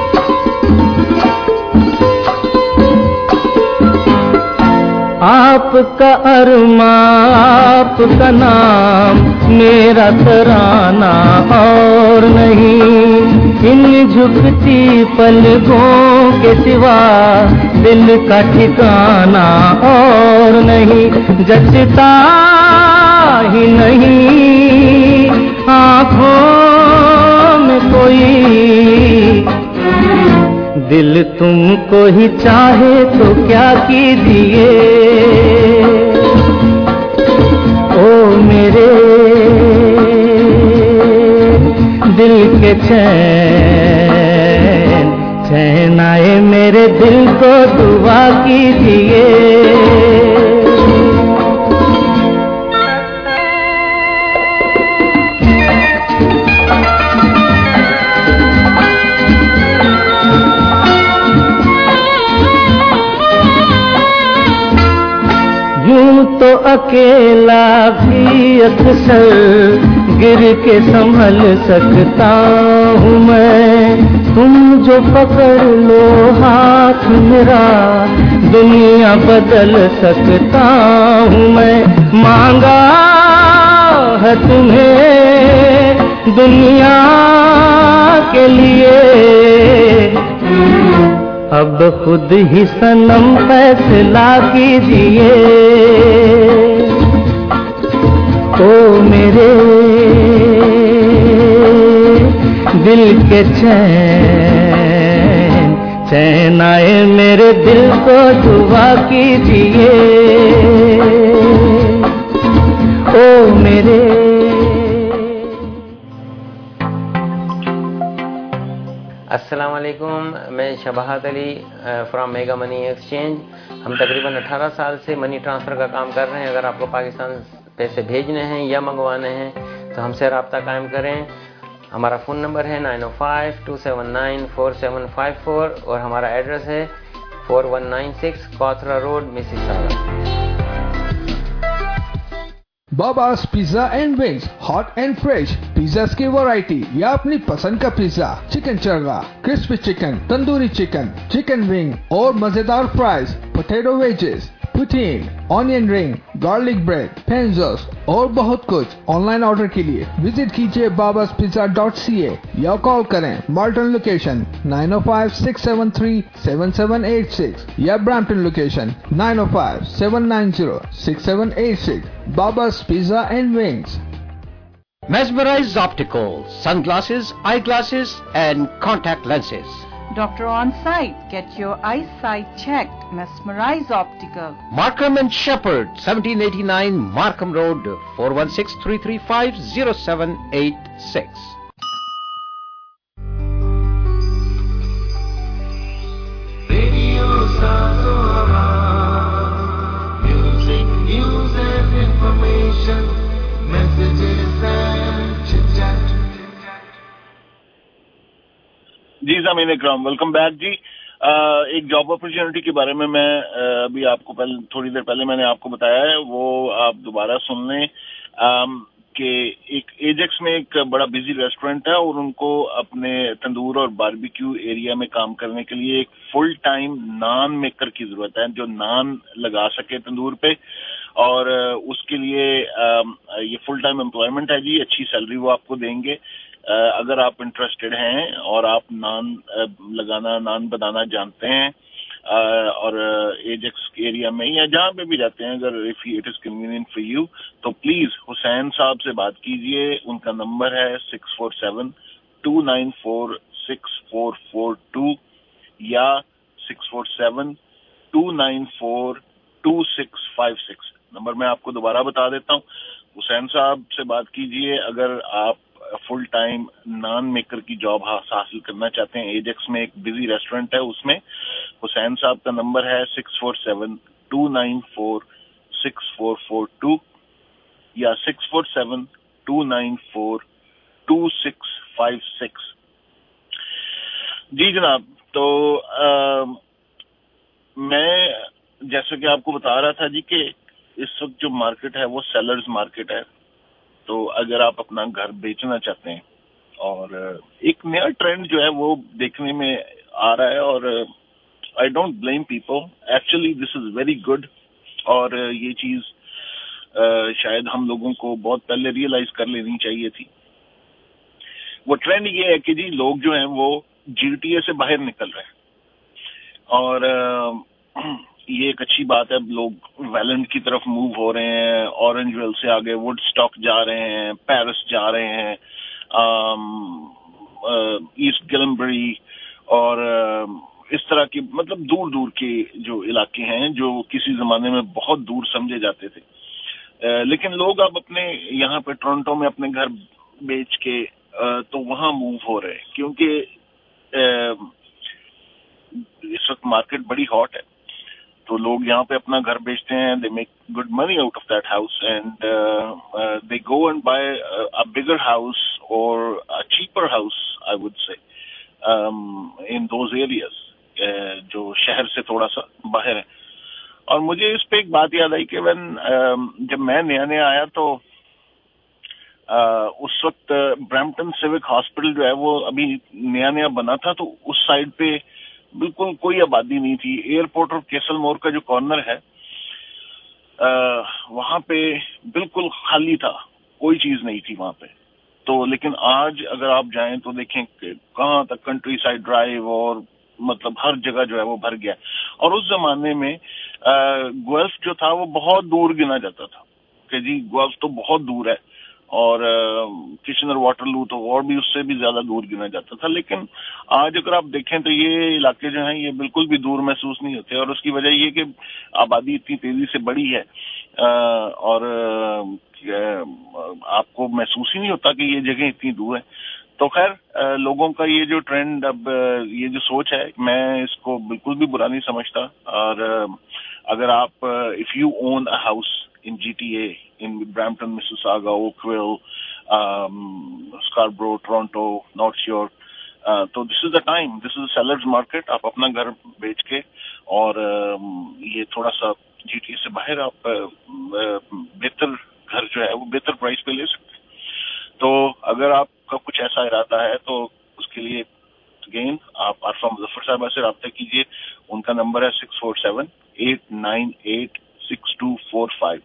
آپ आपका अरमान, आपका नाम, मेरा तराना और नहीं। इन झुकती पलकों के सिवा दिल का ठिकाना और नहीं। जचता ही नहीं आँखों में कोई, दिल तुमको ही चाहे तो क्या कीजिए। ओ मेरे दिल के चैन, चैन आए मेरे दिल को दुआ कीजिए। तो अकेला भी अक्सर गिर के संभल सकता हूँ मैं। तुम जो पकड़ लो हाथ मेरा, दुनिया बदल सकता हूँ मैं। मांगा है तुम्हें दुनिया के लिए, अब खुद ही सनम फैसला कीजिए। ओ मेरे दिल के चैन, चैन आए मेरे दिल को दुआ कीजिए। ओ मेरे अस्सलाम वालेकुम, मैं Shabahat Ali from mega money exchange. हम तकरीबन 18 साल से मनी ट्रांसफ़र का काम कर रहे हैं। अगर आपको पाकिस्तान पैसे भेजने हैं या मंगवाने हैं तो हमसे रब्ता कायम करें। हमारा फ़ोन नंबर है 905-279-4754 और हमारा एड्रेस है 4196 Cawthra road, Mississauga. Baba's pizza and wings, hot and fresh pizza की वैरायटी या अपनी पसंद का pizza, chicken chargha, crispy chicken, tandoori chicken, chicken wing और मजेदार fries, potato wedges, poutine, onion ring, garlic bread, पेंजोस और बहुत कुछ। ऑनलाइन ऑर्डर के लिए विजिट कीजिए babaspizza.ca या कॉल करें मार्टन लोकेशन 905-673-7786 या Brampton location 905-790-6786। Baba's Pizza and Wings. Mesmerize Optical, sunglasses, eyeglasses and contact lenses. Doctor on site. Get your eyesight checked. Mesmerize Optical. Markham and Shepherd, 1789 Markham Road, 416-335-0786. Radio Sazo music, news and information, messages and chit-chat. जी ज़मीन Ikram, welcome back जी। एक job opportunity के बारे में मैं अभी आपको थोड़ी देर पहले मैंने आपको बताया है, वो आप दोबारा सुन लें कि एक एजेक्स में एक बड़ा बिजी रेस्टोरेंट है और उनको अपने तंदूर और बारबेक्यू एरिया में काम करने के लिए एक फुल टाइम नान मेकर की ज़रूरत है जो नान लगा सके तंदूर पे। और उसके लिए ये फुल टाइम एम्प्लॉयमेंट है जी, अच्छी सैलरी वो आपको देंगे। अगर आप इंटरेस्टेड हैं और आप नान लगाना, नान बनाना जानते हैं और एजेक्स एरिया में या जहाँ पे भी रहते हैं, अगर if it is convenient for you तो प्लीज़ हुसैन साहब से बात कीजिए। उनका नंबर है 647-294-6442 या 647-294-2656। नंबर मैं आपको दोबारा बता देता हूँ। हुसैन साहब से बात कीजिए अगर आप फुल टाइम नान मेकर की जॉब हासिल करना चाहते हैं। एजेक्स में एक बिजी रेस्टोरेंट है, उसमें हुसैन साहब का नंबर है 647-294-6442 या 647-294-2656। जी जनाब, तो मैं जैसे कि आपको बता रहा था जी कि इस वक्त जो मार्केट है वो सेलर्स मार्केट है। तो अगर आप अपना घर बेचना चाहते हैं और एक नया ट्रेंड जो है वो देखने में आ रहा है और I don't blame people, actually this is very good. اور یہ چیز شاید ہم لوگوں کو بہت پہلے ریئلائز کر لینی چاہیے تھی. وہ ٹرینڈ یہ ہے کہ جی لوگ جو ہیں وہ جی ٹی اے سے باہر نکل رہے ہیں, اور یہ ایک اچھی بات ہے. لوگ ویلنٹ کی طرف موو ہو رہے ہیں, اورنج ویل سے آگے ووڈ اسٹاک جا رہے ہیں, پیرس جا رہے ہیں, ایسٹ گلمبری اور اس طرح کی مطلب دور دور کے جو علاقے ہیں جو کسی زمانے میں بہت دور سمجھے جاتے تھے, لیکن لوگ اب اپنے یہاں پہ ٹورنٹو میں اپنے گھر بیچ کے تو وہاں موو ہو رہے ہیں, کیونکہ اس وقت مارکیٹ بڑی ہاٹ ہے. تو لوگ یہاں پہ اپنا گھر بیچتے ہیں, they make good money out of that house and they go and buy a bigger house اور cheaper house I would say in those areas جو شہر سے تھوڑا سا باہر ہیں. اور مجھے اس پہ ایک بات یاد آئی کہ جب میں نیا آیا تو اس وقت برامپٹن سیوک ہاسپٹل جو ہے وہ ابھی نیا بنا تھا, تو اس سائڈ پہ بالکل کوئی آبادی نہیں تھی. ایئرپورٹ اور کیسل مور کا جو کارنر ہے وہاں پہ بالکل خالی تھا, کوئی چیز نہیں تھی وہاں پہ. تو لیکن آج اگر آپ جائیں تو دیکھیں کہ کہاں تک کنٹری سائڈ ڈرائیو اور مطلب ہر جگہ جو ہے وہ بھر گیا. اور اس زمانے میں گولف جو تھا وہ بہت دور گنا جاتا تھا کہ جی گولف تو بہت دور ہے, اور کشنر واٹر لو تو اور بھی اس سے بھی زیادہ دور گنا جاتا تھا. لیکن آج اگر آپ دیکھیں تو یہ علاقے جو ہیں یہ بالکل بھی دور محسوس نہیں ہوتے, اور اس کی وجہ یہ کہ آبادی اتنی تیزی سے بڑھی ہے اور آپ کو محسوس ہی نہیں ہوتا کہ یہ جگہ اتنی دور ہے. تو خیر لوگوں کا یہ جو ٹرینڈ اب یہ جو سوچ ہے میں اس کو بالکل بھی برا نہیں سمجھتا. اور اگر آپ if you own a house in GTA, in Brampton, Mississauga, Oakville, Scarborough, Toronto, North Shore. تو this is the time, this is a seller's market. آپ اپنا گھر بیچ کے اور یہ تھوڑا سا GTA سے باہر آپ بہتر گھر جو ہے وہ بہتر پرائز پہ لے سکتے ہیں. تو اگر آپ کا کچھ ایسا ارادہ ہے تو اس کے لیے اگین آپ عارفہ مظفر صاحبہ سے رابطہ کیجیے. ان کا نمبر ہے 647-898-6245.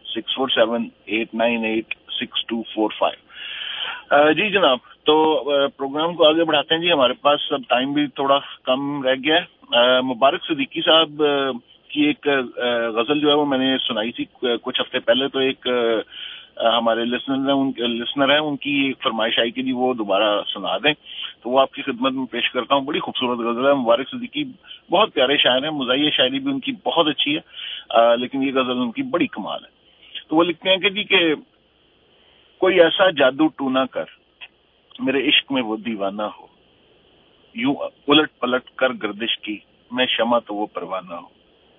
647-898-6245. جی جناب, تو پروگرام کو آگے بڑھاتے ہیں. جی ہمارے پاس اب ٹائم بھی تھوڑا کم رہ گیا ہے. مبارک صدیقی صاحب کی ایک غزل جو ہے وہ میں نے سنائی تھی کچھ ہفتے پہلے, تو ایک ہمارے لسنر ہیں ان کی ایک فرمائش آئی کہ جی وہ دوبارہ سنا دیں, تو وہ آپ کی خدمت میں پیش کرتا ہوں. بڑی خوبصورت غزل ہے. مبارک صدیقی بہت پیارے شاعر ہیں, مزاحیہ شاعری بھی ان کی بہت اچھی ہے, لیکن یہ غزل ان کی بڑی کمال ہے. تو وہ لکھتے ہیں کہ جی کہ کوئی ایسا جادو ٹو نہ کر میرے عشق میں وہ دیوانہ ہو, یوں الٹ پلٹ کر گردش کی میں شمع تو وہ پروانہ ہو.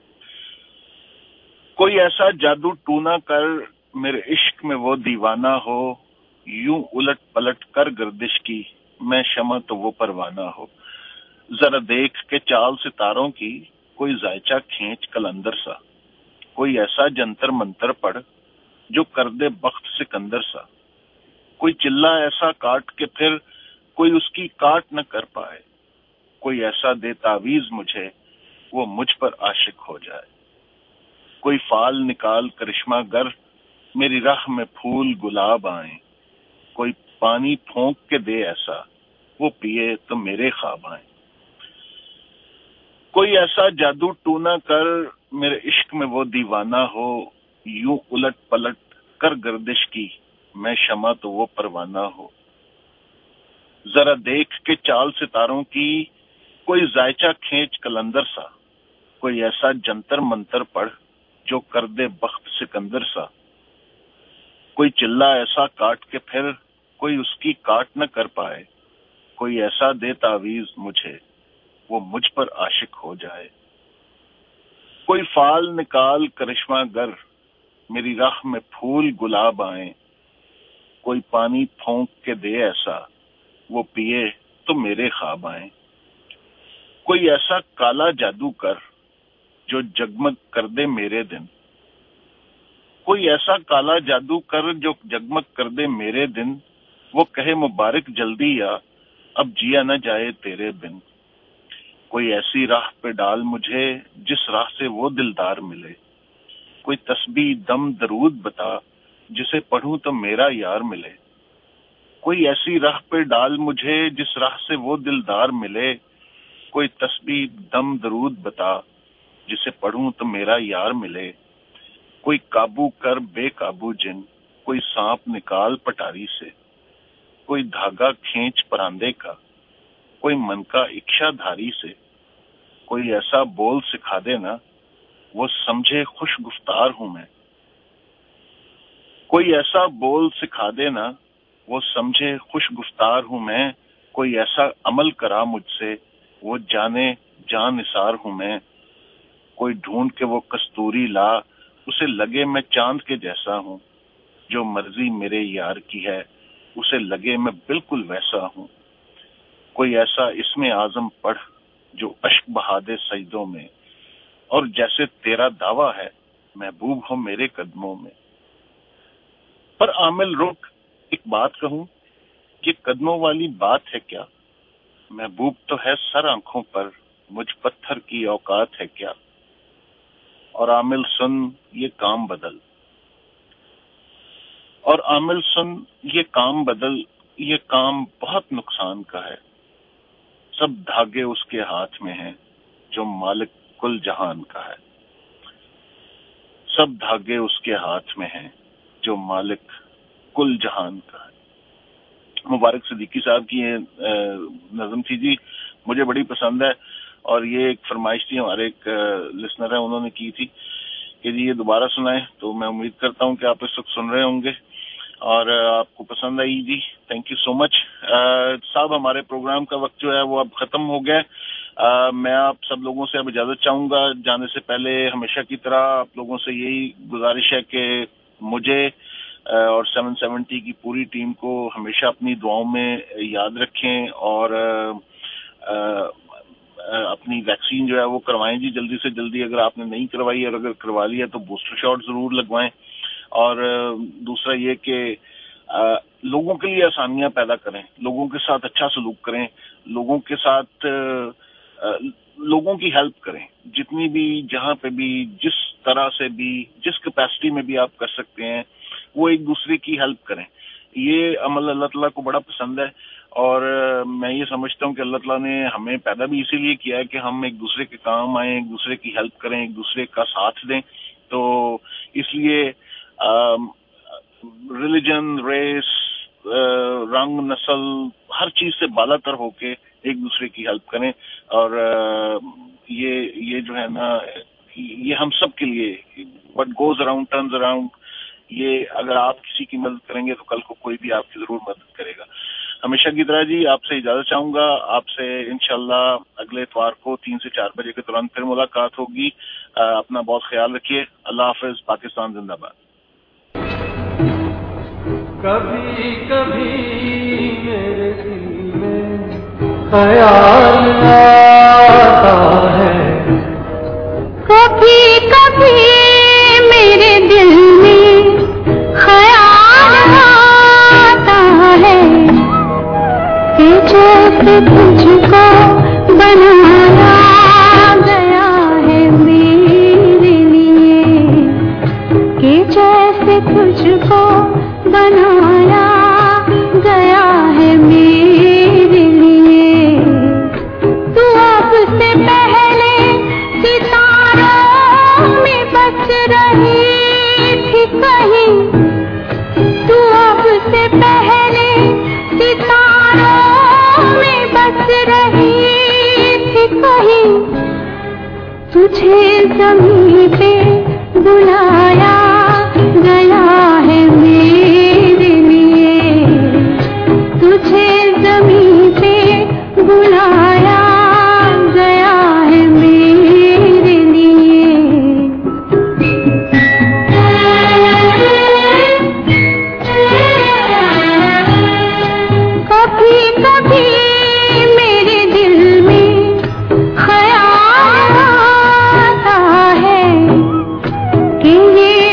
کوئی ایسا جادو ٹو نہ کر میرے عشق میں وہ دیوانہ ہو, یوں الٹ پلٹ کر گردش کی میں شمع تو وہ پروانہ ہو. ذرا دیکھ کے چال ستاروں کی کوئی ذائچہ کھینچ کلندر سا, کوئی ایسا جنتر منتر پڑھ جو کر دے بخت سکندر سا. کوئی چلا ایسا کاٹ کے پھر کوئی اس کی کاٹ نہ کر پائے, کوئی ایسا دے تعویذ مجھے وہ مجھ پر عاشق ہو جائے. کوئی فال نکال کرشمہ گر میری راہ میں پھول گلاب آئیں, کوئی پانی پھونک کے دے ایسا وہ پیے تو میرے خواب آئیں. کوئی ایسا جادو ٹو نہ کر میرے عشق میں وہ دیوانہ ہو, یوں الٹ پلٹ کر گردش کی میں شمع تو وہ پروانہ ہو. ذرا دیکھ کے چال ستاروں کی کوئی ذائچہ کھینچ کلندر سا, کوئی ایسا جنتر منتر پڑھ جو کر دے بخت سکندر سا. کوئی چلا ایسا کاٹ کے پھر کوئی اس کی کاٹ نہ کر پائے, کوئی ایسا دے تعویذ مجھے وہ مجھ پر عاشق ہو جائے. کوئی فال نکال کرشمہ گر میری راہ میں پھول گلاب آئیں, کوئی پانی پھونک کے دے ایسا وہ پیے تو میرے خواب آئیں. کوئی ایسا کالا جادو کر جو جگمگ کر دے میرے دن, کوئی ایسا کالا جادو کر جو جگمگ کر دے میرے دن, وہ کہے مبارک جلدی آ اب جیا نہ جائے تیرے بن. کوئی ایسی راہ پہ ڈال مجھے جس راہ سے وہ دلدار ملے, कोई तस्बीह दम दरूद बता, जिसे पढ़ूं तो मेरा यार मिले। कोई ऐसी राह पे डाल मुझे जिस राह से वो दिलदार मिले। कोई तस्बीह दम दरूद बता, जिसे पढ़ूं तो मेरा यार मिले। कोई काबू कर बेकाबू जिन, कोई सांप निकाल पटारी से। कोई धागा खींच परांदे का, कोई मन का इच्छाधारी से। कोई ऐसा बोल सिखा देना, वो समझे खुश गुफ्तार हूं मैं। कोई ऐसा बोल सिखा देना, वो समझे खुश गुफ्तार हूं मैं। कोई ऐसा अमल करा मुझसे, वो जाने जान निसार हूं मैं। कोई ढूंढ के वो कस्तूरी ला, उसे लगे मैं चांद के जैसा हूं। जो मर्जी मेरे यार की है, उसे लगे मैं बिल्कुल वैसा हूं। कोई ऐसा इसमें आजम पढ़, जो अश्क बहा दे सजदों में। और जैसे तेरा दावा है, महबूब हो मेरे कदमों में। पर आमिल रुक, एक बात कहूं, ये कदमों वाली बात है क्या। महबूब तो है सर आंखों पर, मुझ पत्थर की औकात है क्या। और आमिल सुन ये काम बदल, और आमिल सुन ये काम बदल, ये काम बहुत नुकसान का है। सब धागे उसके हाथ में हैं, जो मालिक कुल जहान का है। सब धागे उसके हाथ में हैं, जो मालिक कुल जहान का है। मुबारक सिद्दीकी साहब की ये नज़म थी जी, मुझे बड़ी पसंद है। और ये एक फरमाइश थी, हमारे एक लिसनर है, उन्होंने की थी कि जी ये दोबारा सुनाएं। तो मैं उम्मीद करता हूं कि आप इस वक्त सुन रहे होंगे और आपको पसंद आई जी। Thank you so much sahab. हमारे प्रोग्राम का वक्त जो है वो अब खत्म हो गया। मैं आप सब लोगों से अब इजाजत चाहूंगा। जाने से पहले हमेशा की तरह आप लोगों से यही गुजारिश है कि मुझे और 770 की पूरी टीम को हमेशा अपनी दुआओं में याद रखें और अपनी वैक्सीन जो है वो करवाएं जी, जल्दी से जल्दी। अगर आपने नहीं करवाई और अगर करवा लिया तो बूस्टर शॉट जरूर लगवाएं। और दूसरा ये कि लोगों के लिए आसानियां पैदा करें, लोगों के साथ अच्छा सलूक करें, लोगों के साथ लोगों की हेल्प करें, जितनी भी, जहां पे भी, जिस तरह से भी, जिस कैपेसिटी में भी आप कर सकते हैं, वो एक दूसरे की हेल्प करें। ये अमल अल्लाह ताला को बड़ा पसंद है और मैं ये समझता हूँ कि अल्लाह ताला ने हमें पैदा भी इसीलिए किया है कि हम एक दूसरे के काम आए, एक दूसरे की हेल्प करें, एक दूसरे का साथ दें। तो इसलिए रिलीजन, रेस, रंग, नस्ल, हर चीज से बालातर होके एक दूसरे की हेल्प करें। और ये जो है ना, ये हम सब के लिए, what goes around turns around. ये अगर आप किसी की मदद करेंगे तो कल को कोई भी आपकी जरूर मदद करेगा। हमेशा की तरह जी आपसे इजाजत चाहूंगा। आपसे इंशाल्लाह अगले इतवार को 3 से 4 बजे के तुरंत फिर मुलाकात होगी। अपना बहुत ख्याल रखिए। अल्लाह हाफिज। पाकिस्तान जिंदाबाद। कभी कभी मेरे दिल में ख्याल आता है, कभी कभी मेरे दिल में ख्याल आता है कि जैसे तुझको बनाया गया है मेरे लिए, कि जैसे तुझको बनाया गया है मेरे लिए। तू अब से पहले सितारों में बस रही थी कहीं, तू अब से पहले सितारों में बस रही थी कहीं। तुझे ज़मीं पे बुलाया गया है मेरे लिए, तुझे ज़मीं पे बुलाया गया है मेरे लिए। कभी कभी मेरे दिल में ख्याल आता है कि ये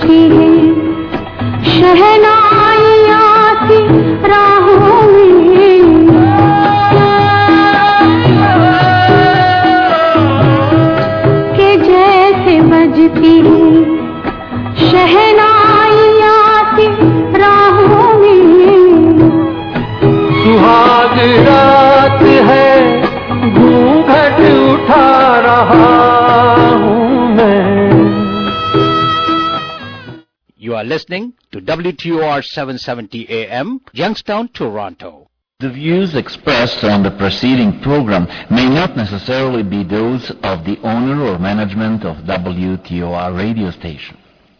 बजती है शहनाइयाँ की राहों में, के जैसे बजती है शहनाइयाँ की राहों में। सुहाग रात है घूंघट उठा रहा हूँ मैं। You are listening to WTOR 770 AM, Youngstown, Toronto. The views expressed on the preceding program may not necessarily be those of the owner or management of WTOR radio station.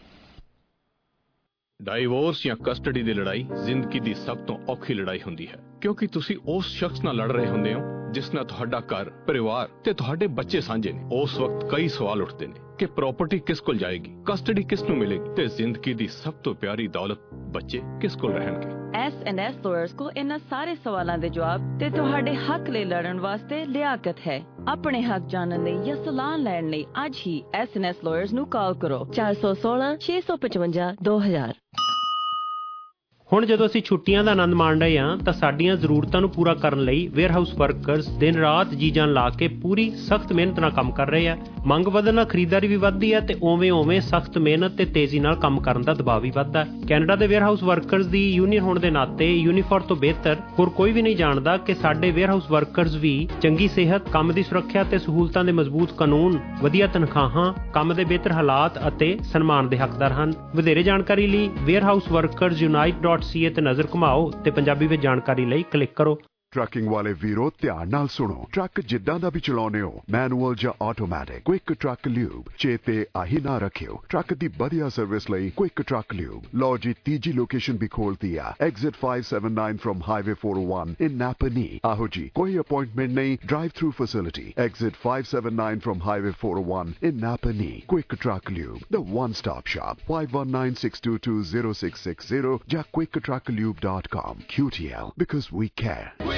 Divorce ਜਾਂ ਕਸਟਡੀ ਦੀ ਲੜਾਈ ਜ਼ਿੰਦਗੀ ਦੀ ਸਭ ਤੋਂ ਔਖੀ ਲੜਾਈ ਹੁੰਦੀ ਹੈ, ਕਿਉਂਕਿ ਤੁਸੀਂ ਉਸ ਸ਼ਖਸ ਨਾਲ ਲੜ ਰਹੇ ਹੁੰਦੇ ਹੋ ਜਿਸ ਨਾਲ ਤੁਹਾਡਾ ਘਰ, ਪਰਿਵਾਰ ਤੇ ਤੁਹਾਡੇ ਬੱਚੇ ਸਾਂਝੇ ਨੇ। ਉਸ ਵਕਤ ਕਈ ਸਵਾਲ ਉੱਠਦੇ ਨੇ ਕਿ ਪ੍ਰਾਪਰਟੀ ਕਿਸ ਕੋਲ ਜਾਏਗੀ, ਕਸਟਡੀ ਕਿਸ ਨੂੰ ਮਿਲੇਗੀ ਤੇ ਜ਼ਿੰਦਗੀ ਦੀ ਸਭ ਤੋਂ ਪਿਆਰੀ ਦੌਲਤ ਬੱਚੇ ਕਿਸ ਕੋਲ ਰਹਿਣਗੇ। S&S ਲਾਇਰਸ ਕੋ ਇਹਨਾਂ ਸਾਰੇ ਸਵਾਲਾਂ ਦੇ ਜਵਾਬ ਤੇ ਤੁਹਾਡੇ ਹੱਕ ਲਈ ਲੜਨ ਵਾਸਤੇ ਲਿਆਕਤ ਹੈ। ਆਪਣੇ ਹੱਕ ਜਾਣਨ ਲਈ ਜਾਂ ਸਲਾਹ ਲੈਣ ਲਈ ਅੱਜ ਹੀ S&S ਲਾਇਰਸ ਨੂੰ ਕਾਲ ਕਰੋ 416 655 2000। ਹੁਣ ਜਦੋਂ ਅਸੀਂ ਛੁੱਟੀਆਂ ਦਾ ਆਨੰਦ ਮਾਣ ਰਹੇ ਹਾਂ ਤਾਂ ਸਾਡੀਆਂ ਜ਼ਰੂਰਤਾਂ ਨੂੰ ਪੂਰਾ ਕਰਨ ਲਈ ਵੇਅਰਹਾਊਸ ਵਰਕਰਸ ਦਿਨ ਰਾਤ ਜੀ ਜਾਨ ਲਾ ਕੇ ਪੂਰੀ ਸਖਤ ਮਿਹਨਤ ਨਾਲ ਕੰਮ ਕਰ ਰਹੇ ਆ। ਮੰਗ ਵਧਣ ਨਾਲ ਖਰੀਦਦਾਰੀ ਵੀ ਵੱਧਦੀ ਹੈ ਤੇ ਉਵੇਂ ਸਖਤ ਮਿਹਨਤ ਤੇ ਤੇਜ਼ੀ ਨਾਲ ਕੰਮ ਕਰਨ ਦਾ ਦਬਾਅ ਵੀ ਵੱਧਦਾ ਹੈ। ਕੈਨੇਡਾ ਦੇ ਵੇਅਰਹਾਊਸ ਵਰਕਰਸ ਦੀ ਯੂਨੀਅਨ ਹੋਣ ਦੇ ਨਾਤੇ ਯੂਨੀਫੋਰ ਤੋਂ ਬਿਹਤਰ ਹੋਰ ਕੋਈ ਵੀ ਨਹੀਂ ਜਾਣਦਾ ਕਿ ਸਾਡੇ ਵੇਅਰਹਾਊਸ ਵਰਕਰਸ ਵੀ ਚੰਗੀ ਸਿਹਤ, ਕੰਮ ਦੀ ਸੁਰੱਖਿਆ ਤੇ ਸਹੂਲਤਾਂ ਦੇ ਮਜ਼ਬੂਤ ਕਾਨੂੰਨ, ਵਧੀਆ ਤਨਖਾਹਾਂ, ਕੰਮ ਦੇ ਬਿਹਤਰ ਹਾਲਾਤ ਅਤੇ ਸਨਮਾਨ ਦੇ ਹੱਕਦਾਰ ਹਨ। ਵਧੇਰੇ ਜਾਣਕਾਰੀ ਲਈ ਵੇਅਰਹਾਊਸ ਵਰਕਰਸ ਯੂਨਾਈਟ.ca ਤੇ ਨਜ਼ਰ ਘੁਮਾਓ ਤੇ ਪੰਜਾਬੀ ਵਿੱਚ ਜਾਣਕਾਰੀ ਲਈ ਕਲਿੱਕ ਕਰੋ। ਟਰੱਕਿੰਗ ਵਾਲੇ ਵੀਰੋ ਧਿਆਨ ਨਾਲ ਸੁਣੋ। ਟਰੱਕ ਜਿੱਦਾਂ ਦਾ ਵੀ ਚਲਾਉਨੇ ਹੋ, ਮੈਨੂਅਲ ਜਾਂ ਆਟੋਮੈਟਿਕ, ਕੁਇਕ ਟਰੱਕ ਲਿਊਬ ਚੇਤੇ ਆਹੀ ਨਾ ਰੱਖਿਓ। ਟਰੱਕ ਦੀ ਵਧੀਆ ਸਰਵਿਸ ਲਈ ਕੁਇਕ ਟਰੱਕ ਲਿਊਬ। ਲਓ ਜੀ ਤੀਜੀ ਲੋਕੇਸ਼ਨ ਵੀ ਖੋਲਤੀ ਆ, exit 579 from highway 401 in Napanee. ਆਹੋ ਜੀ, ਕੋਈ ਅਪਾਇੰਟਮੈਂਟ ਨਹੀਂ, drive through facility. Exit 579 from highway 401 in Napanee. Quick truck lube, the one stop shop. 5196220660 ਜਾਂ quicktrucklube.com। QTL, because we care.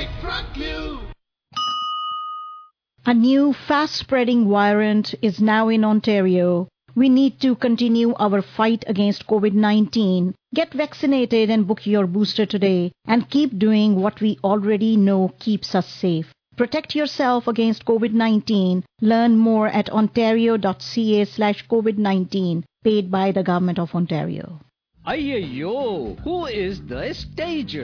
A new fast-spreading variant is now in Ontario. We need to continue our fight against COVID-19. Get vaccinated and book your booster today and keep doing what we already know keeps us safe. Protect yourself against COVID-19. Learn more at ontario.ca/COVID-19, paid by the Government of Ontario. Ayyo, who is the stager?